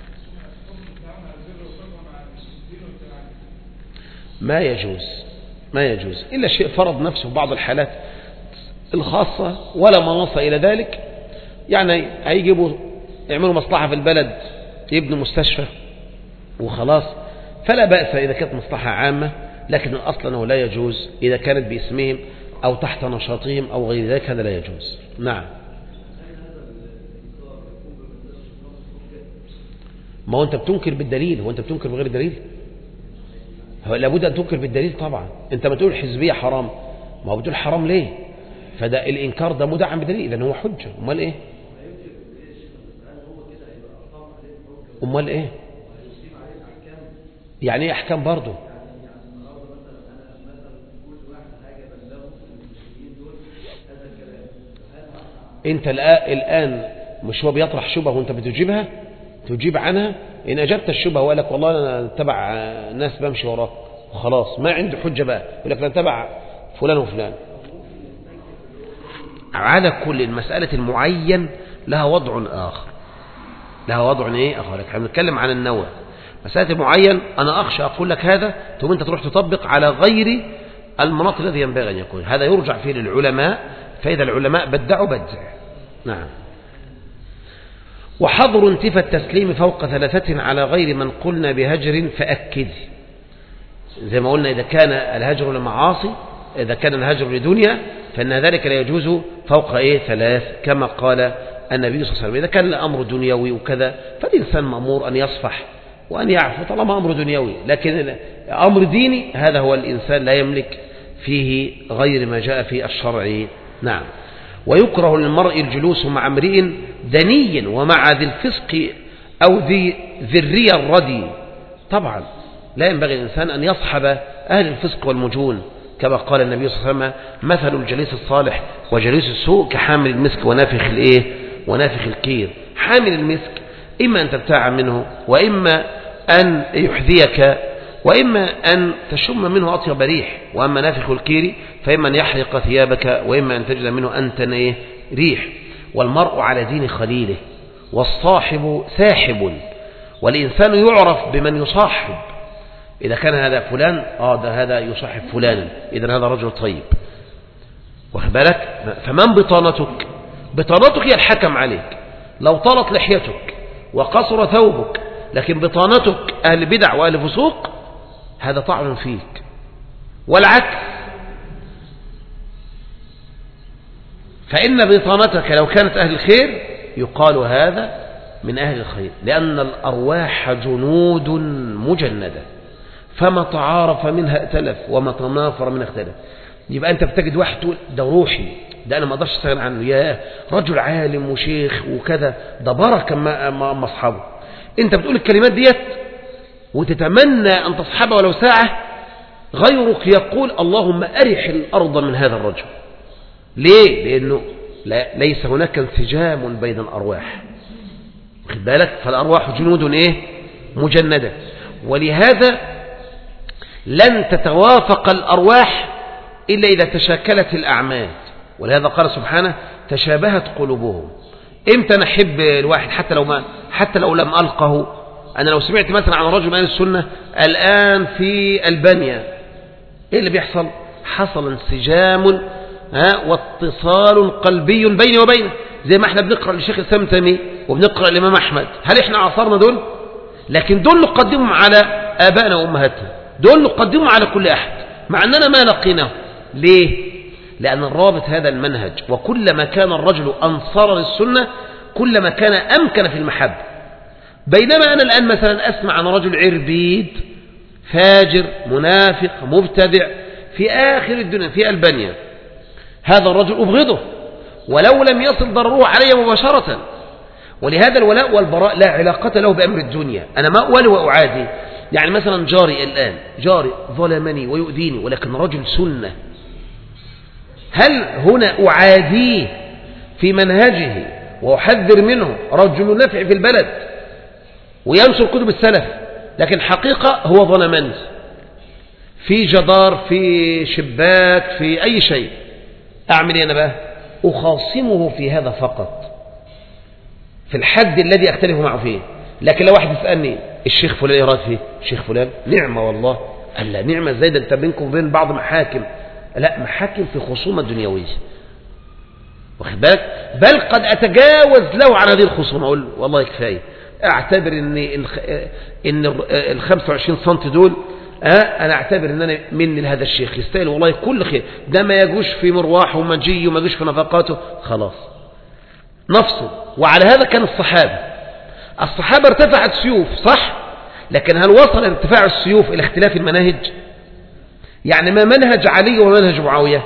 [SPEAKER 1] ما يجوز، ما يجوز إلا شيء فرض نفسه في بعض الحالات الخاصة ولا مناص إلى ذلك. يعني هيجيبوا يعملوا مصلحة في البلد، يبنوا مستشفى وخلاص، فلا بأس إذا كانت مصلحة عامة، لكن الأصل أنه لا يجوز إذا كانت باسمهم أو تحت نشاطهم أو غير ذلك، هذا لا يجوز. نعم. ما هو أنت بتنكر بالدليل، هو أنت بتنكر بغير دليل؟ هو لابد أن تنكر بالدليل طبعا. أنت ما تقول حزبية حرام، ما هو بتقول حرام ليه؟ فده الإنكار ده مدعم بدليل، لأنه هو حجة. أمال إيه؟ أمال إيه؟ يعني إيه أحكام برضه؟ أنت الآن مش هو بيطرح شبهة وأنت بتجيبها، تجيب عنها. إن أجبت الشبهة وقال لك والله أنا تبع ناس بمشي وراك وخلاص، ما عنده حجة بقى، يقول لك أنا تبع فلان وفلان. على كل المسألة المعين لها وضع آخر، لها وضع إيه آخر. لك احنا بنتكلم عن النوع. مسألة معين أنا أخشى أقول لك هذا، ثم أنت تروح تطبق على غير المناط الذي ينبغي أن يكون. هذا يرجع فيه للعلماء، فإذا العلماء بدعوا بدع. نعم. وحظر انتفى التسليم فوق ثلاثة على غير من قلنا بهجر فأكد. زي ما قلنا إذا كان الهجر لمعاصي، إذا كان الهجر لدنيا، فإن ذلك لا يجوز فوق إيه ثلاث، كما قال النبي صلى الله عليه وسلم. إذا كان الأمر دنيوي وكذا فالإنسان مأمور أن يصفح وأن يعفو طالما أمر دنيوي. لكن أمر ديني هذا هو الإنسان لا يملك فيه غير ما جاء في الشرع. نعم. ويكره للمرء الجلوس مع امرئ دني ومع ذي الفسق أو ذي ذري الردي. طبعا لا ينبغي الإنسان أن يصحب أهل الفسق والمجون، كما قال النبي صلى الله عليه وسلم مثل الجليس الصالح وجليس السوء كحامل المسك ونافخ الايه ونافخ الكير. حامل المسك إما أن تبتاع منه، وإما أن يحذيك، وإما أن تشم منه أطيب ريح، وأما نافخ الكير فإما أن يحرق ثيابك، وإما أن تجد منه أنت ريح. والمرء على دين خليله، والصاحب ساحب، والإنسان يعرف بمن يصاحب. إذا كان هذا فلان آه ده هذا يصاحب فلانا، إذن هذا رجل طيب، واخد بالك؟ فمن بطانتك؟ بطانتك هي الحكم عليك. لو طالت لحيتك وقصر ثوبك، لكن بطانتك أهل بدع وأهل فسوق، هذا طعن فيك. والعكس، فإن بطانتك لو كانت أهل الخير يقال هذا من أهل الخير، لأن الأرواح جنود مجندة، فما تعارف منها ائتلف وما تنافر منها اختلف. يبقى أنت بتجد واحد تقول ده روحي، ده أنا ما أقدرش أستغنى عنه، يا رجل عالم وشيخ وكذا، ده بركة ما أصحابه. أنت بتقول الكلمات ديت وتتمنى أن تصحبها ولو ساعة، غيرك يقول اللهم أرح الأرض من هذا الرجل. ليه؟ لأنه لا ليس هناك انسجام بين الأرواح، خد بالك، فالأرواح جنود إيه؟ مجندة، ولهذا لن تتوافق الأرواح إلا إذا تشاكلت الأعمال. ولهذا قال سبحانه تشابهت قلوبهم. إمتى نحب الواحد حتى لو ما حتى لو لم ألقه؟ أنا لو سمعت مثلا عن رجل من أهل السنة الآن في ألبانيا، إيه اللي بيحصل؟ حصل انسجام ها واتصال قلبي بيني وبينه، زي ما احنا بنقرأ للشيخ الإسلام تيمية وبنقرأ الإمام أحمد. هل احنا عصرنا دول؟ لكن دول نقدمهم على آبائنا وأمهاتنا، دول نقدمهم على كل أحد، مع أننا ما لقيناه. ليه؟ لأن الرابط هذا المنهج، وكلما كان الرجل أنصر للسنة كلما كان أمكن في المحبة. بينما أنا الآن مثلا أسمع عن رجل عربيد فاجر منافق مبتدع في آخر الدنيا في ألبانيا، هذا الرجل أبغضه ولو لم يصل ضرره علي مباشرة. ولهذا الولاء والبراء لا علاقة له بأمر الدنيا. أنا ما أولي وأعادي، يعني مثلا جاري الآن جاري ظلمني ويؤذيني ولكن رجل سنة، هل هنا أعاديه في منهجه وأحذر منه؟ رجل نفع في البلد وينشر كتب السلف، لكن حقيقة هو ظلمني في جدار في شباك في أي شيء، أعمل أنا بقى أخاصمه في هذا فقط في الحد الذي أختلف معه فيه. لكن لو واحد يسألني الشيخ فلان إيه رأيك فيه؟ الشيخ فلان نعمة والله. قال لا نعمة ازاي؟ ده انت بينكم وبين بعض محاكم. لا، محاكم في خصومة دنيوية، واخد بالك؟ بل قد أتجاوز له عن هذه الخصومة، أقول والله كفاية، أعتبر إن إن ال خمسة وعشرين سنتي دول أه أنا أعتبر إن أنا مني لهذا الشيخ يستاهل والله كل خير، ده ما يجوش في مروحه ومجيه وما يجوش في نفقاته، خلاص نفسه. وعلى هذا كان الصحابة الصحابة ارتفعت سيوف صح، لكن هل وصل ارتفاع السيوف إلى اختلاف المناهج؟ يعني ما منهج علي ومنهج معاوية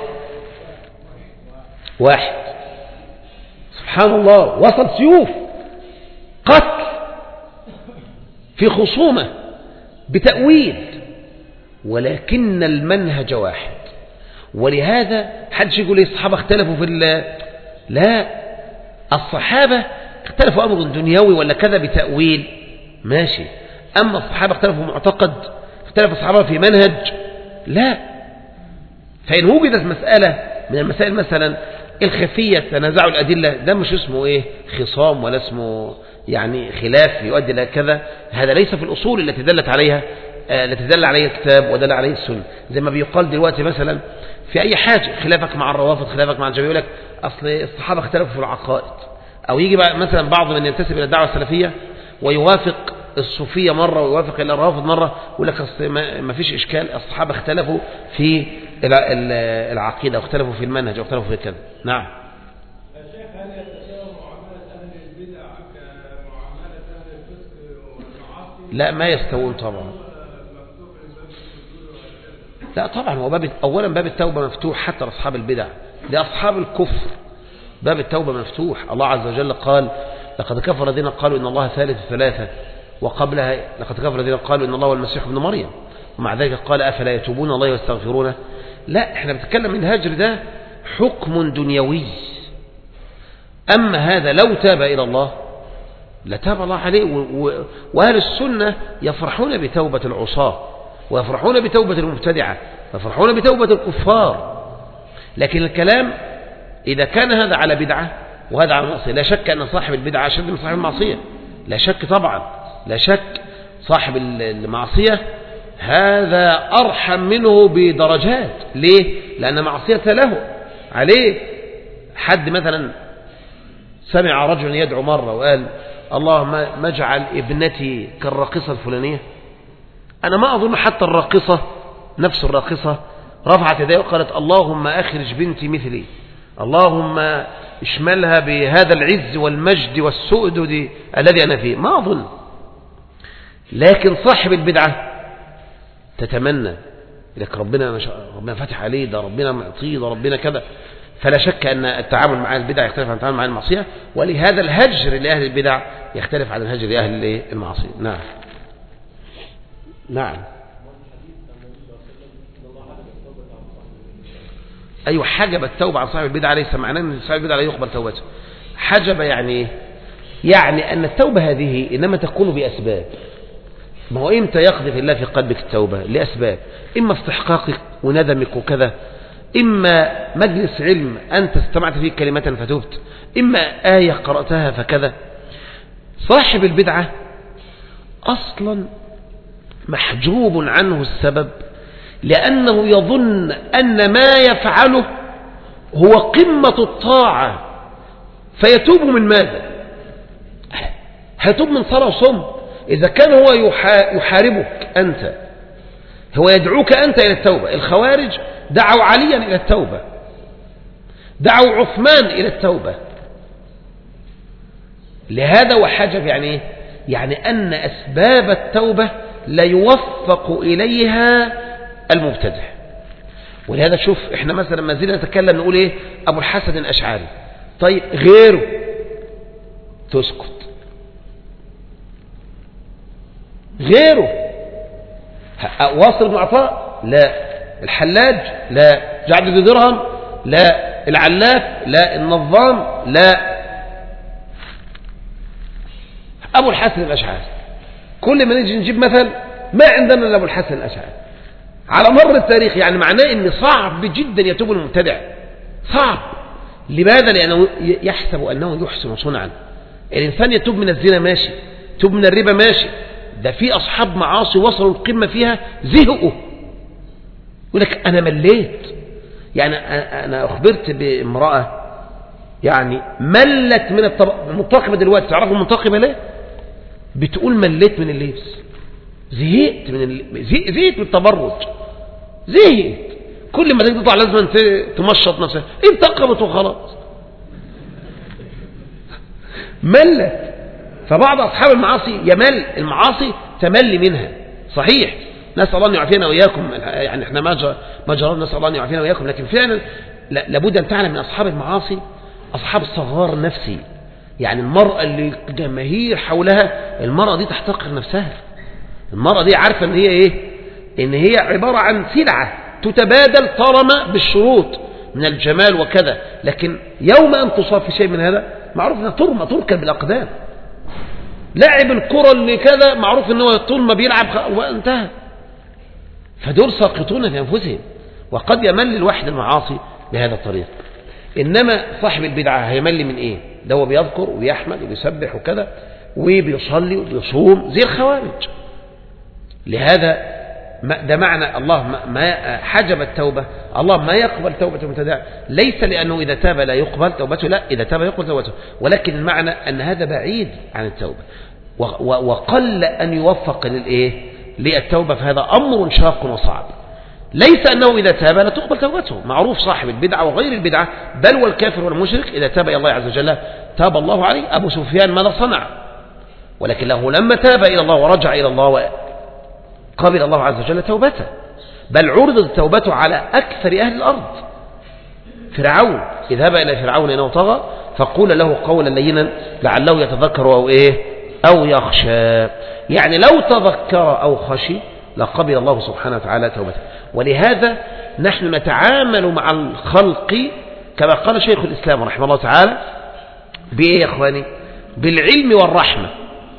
[SPEAKER 1] واحد، سبحان الله، وصل سيوف قتل في خصومة بتأويل، ولكن المنهج واحد. ولهذا حدش يقول الصحابة اختلفوا في ال لا، الصحابة اختلفوا أمر دنيوي ولا كذا بتأويل ماشي، أما الصحابة اختلفوا معتقد، اختلف الصحابة في منهج لا. فإن وجدت مسألة من المسائل مثلا الخفية تنازعوا الأدلة، ده مش اسمه إيه خصام ولا اسمه يعني خلاف يؤدي إلى كذا، هذا ليس في الأصول التي دلت عليها التي دل عليه الكتاب ودل عليه السنة. زي ما بيقال دلوقتي مثلا في أي حاجة، خلافك مع الروافض، خلافك مع الجماعة، يقول لك أصل الصحابة اختلفوا في العقائد، أو يجي بقى مثلا بعض من ينتسب إلى الدعوة السلفية ويوافق الصوفية مرة ويوافق إلى الروافض مرة، يقول لك أصل ما فيش إشكال، الصحابة اختلفوا في العقيدة واختلفوا في المنهج واختلفوا في كذا. نعم.
[SPEAKER 2] الشيخ هل يتساوى معاملة أهل البدع كمعاملة أهل الفسق والمعاصي؟
[SPEAKER 1] لا، ما يستوون طبعا. لا طبعا، هو باب أولا باب التوبة مفتوح حتى لأصحاب البدع، لأصحاب الكفر باب التوبة مفتوح. الله عز وجل قال لقد كفر الذين قالوا إن الله ثالث ثلاثة، وقبلها لقد كفر الذين قالوا إن الله هو المسيح ابن مريم، ومع ذلك قال أفلا يتوبون الله ويستغفرونه. لا، احنا بنتكلم من الهجر ده حكم دنيوي، أما هذا لو تاب إلى الله لتاب الله عليه. وأهل السنة يفرحون بتوبة العصاة ويفرحون بتوبة المبتدعة ويفرحون بتوبة الكفار، لكن الكلام إذا كان هذا على بدعة وهذا على معصية، لا شك أن صاحب البدعة أشد من صاحب المعصية، لا شك طبعا، لا شك صاحب المعصية هذا أرحم منه بدرجات. ليه؟ لأن معصية له عليه. حد مثلا سمع رجل يدعو مرة وقال اللهم ما اجعل ابنتي كالراقصة الفلانية. أنا ما أظن حتى الراقصة نفس الراقصة رفعت يديها وقالت اللهم أخرج بنتي مثلي، اللهم اشملها بهذا العز والمجد والسؤدد الذي أنا فيه، ما أظن. لكن صاحب البدعة تتمنى لك ربنا ما شاء ربنا فتح عليه، ده ربنا معطيه، ده ربنا كذا. فلا شك أن التعامل مع البدع يختلف عن التعامل مع المعصية، ولهذا الهجر لأهل البدع يختلف عن الهجر لأهل المعصية. نعم نعم أيوة، حجب التوبة عن صاحب البدعة ليس معناه أن صاحب البدعة لا يقبل توبته. حجب يعني يعني أن التوبة هذه إنما تكون بأسباب. ما هو إمتى يقذف الله في قلبك التوبة؟ لأسباب، إما استحقاقك وندمك وكذا، إما مجلس علم أنت استمعت فيه كلمة فتبت، إما آية قرأتها فكذا. صاحب البدعة أصلا محجوب عنه السبب، لأنه يظن أن ما يفعله هو قمة الطاعة، فيتوب من ماذا؟ هيتوب من صلاة وصوم. إذا كان هو يحاربك أنت، هو يدعوك أنت إلى التوبة. الخوارج دعوا عليا إلى التوبة، دعوا عثمان إلى التوبة. لهذا وحجب يعني يعني أن أسباب التوبة لا يوفق إليها المبتدع. ولهذا شوف احنا مثلا ما زلنا نتكلم نقول ايه أبو الحسن الأشعري، طيب غيره تسكت، غيره واصل بن عطاء لا، الحلاج لا، جعد بن درهم لا، العلاف لا، النظام لا، أبو الحسن الأشعري. كل ما نيجي نجيب مثل ما عندنا إلا أبو الحسن الأشعري على مر التاريخ. يعني معناه إن صعب جدا يتوب المبتدع، صعب. لماذا؟ لأنه يحسب أنه يحسن صنعا. الإنسان يتوب من الزنا ماشي، يتوب من الربا ماشي، ده في أصحاب معاصي وصلوا القمة فيها زهقوا، يقول لك أنا مليت. يعني أنا أخبرت بامرأة يعني ملت من المنتقبة دلوقتي. تعرفوا المنتقبة ليه؟ بتقول مليت من اللبس، زهقت من ال... زهقت من التبرج، زهقت كل ما تيجي تطلع لازم تمشط نفسها، انتقبت وخلاص ملت. فبعض أصحاب المعاصي يمل، المعاصي تمل منها صحيح، نسأل الله أن يعافينا وإياكم. يعني احنا ما جرى نسأل الله أن يعافينا وإياكم، لكن فعلا لابد أن تعلم من أصحاب المعاصي أصحاب الصغار النفسي. يعني المرأة اللي جماهير حولها، المرأة دي تحتقر نفسها، المرأة دي عارفة ان هي ايه، ان هي عبارة عن سلعة تتبادل طالما بالشروط من الجمال وكذا. لكن يوم ان تصاب في شيء من هذا معروف انها ترمى تركب بالاقدام. لاعب الكرة اللي كذا معروف ان هو طول ما بيلعب وانتهى. فدول ساقطون في انفسهم، وقد يمل الواحد المعاصي بهذا الطريق. انما صاحب البدعة هيمل من ايه؟ ده هو بيذكر ويحمد وبيسبح وكذا وبيصلي وبيصوم زي الخوارج. لهذا ده معنى الله ما حجب التوبة، الله ما يقبل توبة المبتدع، ليس لأنه إذا تاب لا يقبل توبته، لا، إذا تاب يقبل توبته، ولكن المعنى أن هذا بعيد عن التوبة، وقل أن يوفق للإيه للتوبة، فهذا أمر شاق وصعب. ليس أنه إذا تاب لا تقبل توبته، معروف صاحب البدعة وغير البدعة بل والكافر والمشرك إذا تاب إلى الله عز وجل تاب الله عليه. أبو سفيان ماذا صنع؟ ولكنه لما تاب إلى الله ورجع إلى الله قبل الله عز وجل توبته، بل عرضت توبته على أكثر أهل الأرض. فرعون، اذهب إلى فرعون إنه طغى فقول له قولا لينا لعله يتذكر أو إيه أو يخشى. يعني لو تذكر أو خشي لقبل الله سبحانه وتعالى توبته. ولهذا نحن نتعامل مع الخلق كما قال شيخ الإسلام رحمه الله تعالى بإيه يا إخواني؟ بالعلم والرحمة.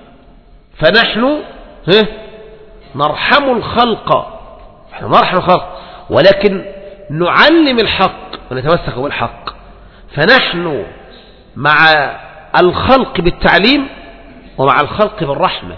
[SPEAKER 1] فنحن ها نرحم الخلق، نحن نرحم الخلق، ولكن نعلم الحق ونتمسك بالحق. فنحن مع الخلق بالتعليم ومع الخلق بالرحمة،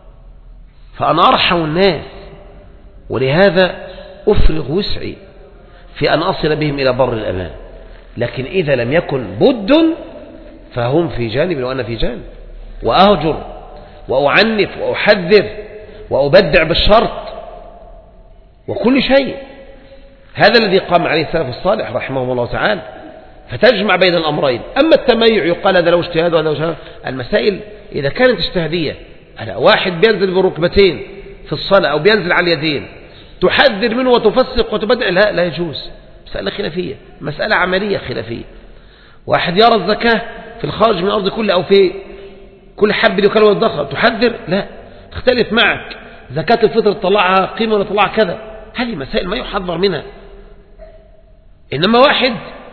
[SPEAKER 1] فأنا أرحم الناس، ولهذا أفرغ وسعي في أن أصل بهم إلى بر الأمان. لكن إذا لم يكن بد فهم في جانب وأنا في جانب. وأهجر وأعنف وأحذر وأبدع بالشرط وكل شيء. هذا الذي قام عليه السلف الصالح رحمه الله تعالى، فتجمع بين الأمرين. أما التميع يقال هذا لو اجتهاد وهذا لو اجتهاد، المسائل إذا كانت اجتهادية، على واحد بينزل بالركبتين في الصلاة أو بينزل على اليدين تحذر منه وتفسق وتبدع، لا لا يجوز، مسألة خلافية، مسألة عملية خلافية. واحد يرى الزكاة في الخارج من الأرض كله أو في كل حب يكل ويتضخم تحذر، لا تختلف معك. زكاة الفطر تطلعها قيمة ولا تطلعها كذا، هذه مسائل ما يحذر منها. إنما واحد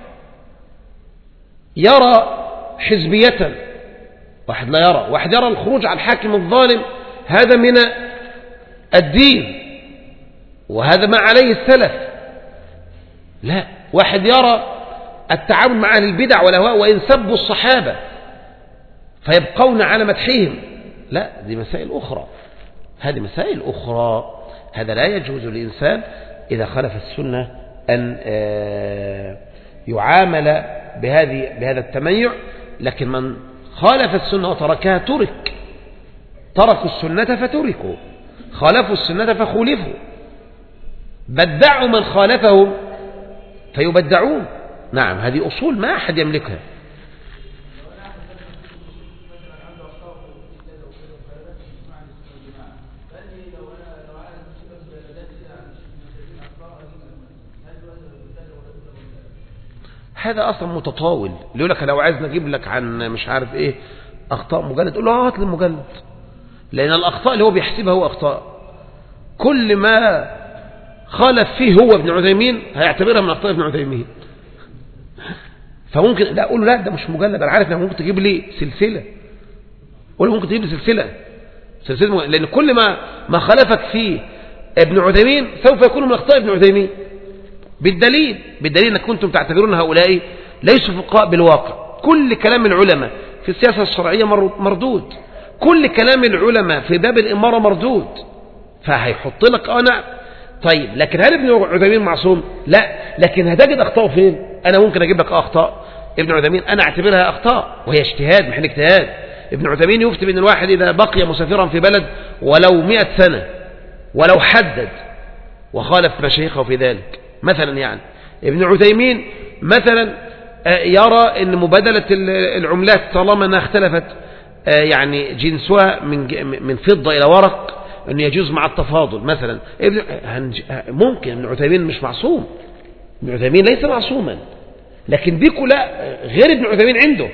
[SPEAKER 1] يرى حزبية، واحد لا يرى، واحد يرى الخروج على الحاكم الظالم هذا من الدين وهذا ما عليه السلف، لا. واحد يرى التعامل مع أهل البدع والأهواء وإن سبوا الصحابة فيبقون على مدحهم، لا، دي مسائل أخرى، هذه مسائل أخرى. هذا لا يجوز للإنسان إذا خالف السنة أن يعامل بهذه بهذا التميع. لكن من خالف السنة وتركها ترك، تركوا السنة فتركوا، خالفوا السنة فخولفوا، بدعوا من خالفهم فيبدعون. نعم، هذه أصول ما أحد يملكها. هذا أصلا متطاول، اللي يقول لك لو عايز نجيب لك عن مش عارف إيه أخطاء مجلد، تقول له هات لي المجلد، لأن الأخطاء اللي هو بيحسبها هو أخطاء. كل ما خالف فيه هو ابن عثيمين هيعتبرها من أخطاء ابن عثيمين. فممكن لا أقول له لا ده مش مجلد، أنا عارف إنك ممكن تجيب لي سلسلة، ولا ممكن تجيب لي سلسلة سلسلة مجلد. لأن كل ما ما خالفك فيه ابن عثيمين سوف يكون من أخطاء ابن عثيمين، بالدليل بالدليل أنك كنتم تعتبرون هؤلاء ليسوا فقهاء بالواقع. كل كلام العلماء في السياسة الشرعية مردود، كل كلام العلماء في باب الإمارة مردود، فهيحط لك أنا طيب. لكن هل ابن عثيمين معصوم؟ لا. لكن هتجد أخطاء فين؟ أنا ممكن أجيب لك أخطاء ابن عثيمين أنا أعتبرها أخطاء وهي اجتهاد محل اجتهاد. ابن عثيمين يفتي بأن الواحد إذا بقي مسافرا في بلد ولو مئة سنة ولو حدد وخالف مشايخه في ذلك مثلا، يعني ابن عثيمين مثلا يرى أن مبادلة العملات طالما أنها اختلفت يعني جنسها من من فضة إلى ورق أن يجوز مع التفاضل مثلا. ممكن ابن عثيمين مش معصوم، ابن عثيمين ليس معصوما، لكن دي كلها غير ابن عثيمين عنده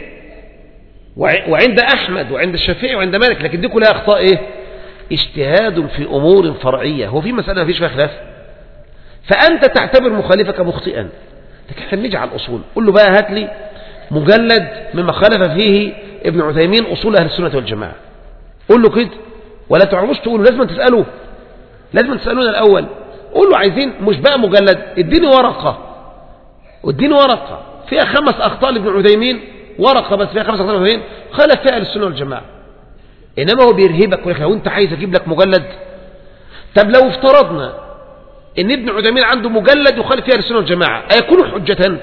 [SPEAKER 1] وعند أحمد وعند الشافعي وعند مالك، لكن دي كلها أخطاء إيه؟ اجتهاد في أمور فرعية. هو في مسألة ما فيش فيها خلاف، فأنت تعتبر مخالفك مخطئا، لكن احنا نيجي على الأصول. قل له بقى هات لي مجلد مما خالف فيه ابن عثيمين أصول أهل السنة والجماعة، قل له كده، ولا تعرفوش تقولوا، لازم تسألوه، لازم تسألونا الأول. قل له عايزين مش بقى مجلد، اديني ورقة، اديني ورقة فيها خمس أخطاء لابن عثيمين، ورقة بس فيها خمس أخطاء لابن عثيمين خالف فيها أهل السنة والجماعة. إنما هو بيرهبك ويقول لك لو أنت عايز أجيب لك مجلد. طب لو افترضنا إن ابن عثيمين عنده مجلد يخالف فيها أهل السنة والجماعة، أيكون حجة؟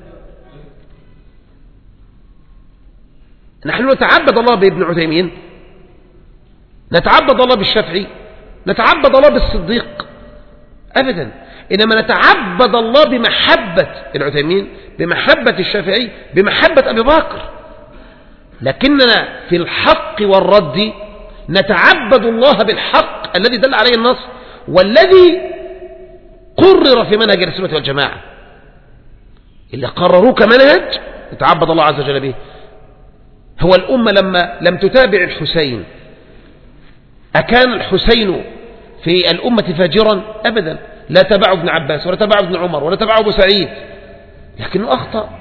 [SPEAKER 1] نحن نتعبد الله بابن عثيمين، نتعبد الله بالشافعي، نتعبد الله بالصديق؟ أبدا. إنما نتعبد الله بمحبة العثيمين، بمحبة الشافعي، بمحبة أبي بكر. لكننا في الحق والرد نتعبد الله بالحق الذي دل عليه النص والذي قرر في منهج السنة والجماعة، اللي قرروه كمنهج نتعبد الله عز وجل به. هو الأمة لما لم تتابع الحسين أكان الحسين في الأمة فاجرا؟ أبدا. لا تبعه ابن عباس ولا تبعه ابن عمر ولا تبعه أبو سعيد، لكنه أخطأ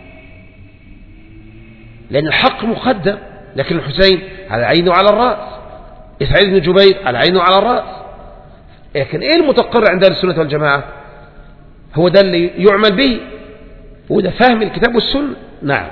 [SPEAKER 1] لأن الحق مقدم. لكن الحسين على عينه وعلى الرأس، إسعيد بن جبير على عينه وعلى الرأس. لكن إيه المتقرر عند أهل السنة والجماعة؟ هو ده اللي يعمل به، وده فهم الكتاب والسنة. نعم.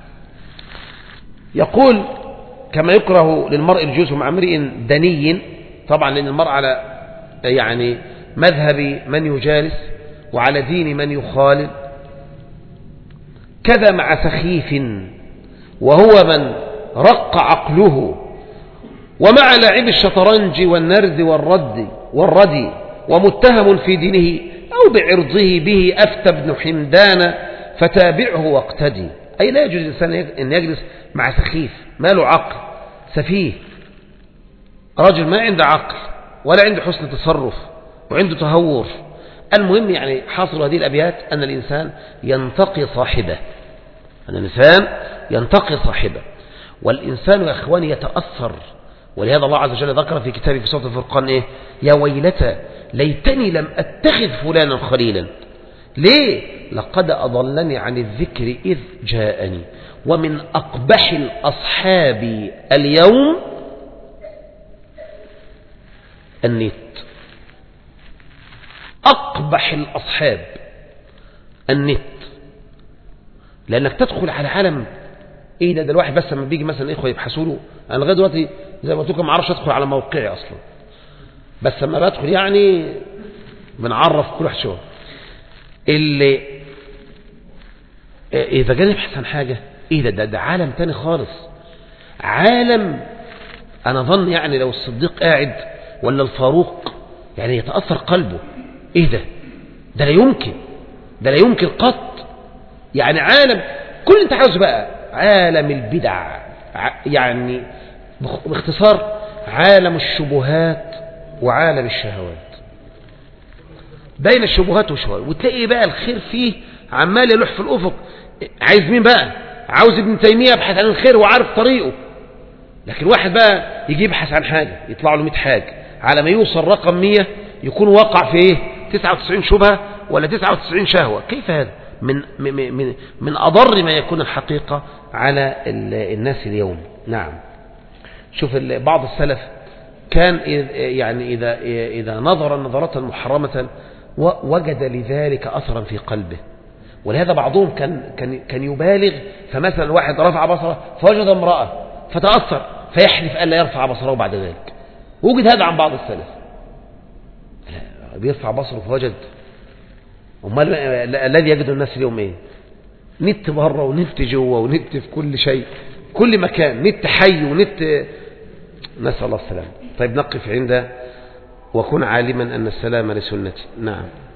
[SPEAKER 1] يقول كما يكره للمرء الجلوس مع امرئ دني، طبعا لأن المرء على يعني مذهب من يجالس وعلى دين من يخالد، كذا مع سخيف وهو من رق عقله، ومع لاعب الشطرنج والنرد والرد والردي ومتهم في دينه أو بعرضه به أفتى ابن حمدان فتابعه واقتدي. أي لا يجوز الإنسان أن يجلس مع سخيف ما له عقل، سفيه، رجل ما عنده عقل ولا عنده حسن تصرف وعنده تهور. المهم يعني حاصل هذه الأبيات أن الإنسان ينتقي صاحبه، أن الإنسان ينتقي صاحبه، والإنسان يا أخواني يتأثر. ولهذا الله عز وجل ذكر في كتابه في سورة الفرقان إيه؟ يا ويلتى ليتني لم أتخذ فلانا خليلا. ليه؟ لقد أضلني عن الذكر إذ جاءني. ومن أقبح الأصحاب اليوم النت. أقبح الأصحاب النت، لأنك تدخل على عالم إيه ده. ده الواحد بس لما بيجي مثلا إخوة يبحثوا له، أنا لغاية دلوقتي زي ما قلت لكم ما أعرفش أدخل على موقعي أصلا، بس لما بدخل يعني بنعرف كل واحد شو اللي إذا جاني يبحث عن حاجة إيه ده. ده, ده عالم تاني خالص، عالم أنا ظن يعني لو الصديق قاعد ولا الفاروق يعني يتأثر قلبه. إيه ده؟ ده لا يمكن، ده لا يمكن قط. يعني عالم كل انت عاوز بقى عالم البدع، يعني باختصار عالم الشبهات وعالم الشهوات، بين الشبهات والشهوات. وتلاقي بقى الخير فيه عمال يلوح في الأفق. عايز مين بقى؟ عاوز ابن تيمية يبحث عن الخير وعارف طريقه، لكن واحد بقى يجي يبحث عن حاجة يطلع له مئة حاجة، على ما يوصل رقم مية يكون وقع في ايه؟ تسعة وتسعين شبهة ولا تسعة وتسعين شهوة. كيف هذا؟ من من من أضر ما يكون الحقيقة على الناس اليوم. نعم. شوف بعض السلف كان يعني إذا إذا نظر نظرة محرمة وجد لذلك أثرا في قلبه. ولهذا بعضهم كان كان كان يبالغ، فمثلا واحد رفع بصره فوجد امرأة فتأثر فيحلف ألا يرفع بصره بعد ذلك. وجد هذا عن بعض السلف، بيرفع بصره فوجد. امال الذي يجد الناس اليوم ايه؟ نت بره ونت جوه ونت في كل شيء، كل مكان نت حي ونت. نسأل الله السلامة. طيب نقف عند وكن عالما أن السلام لسنتي. نعم.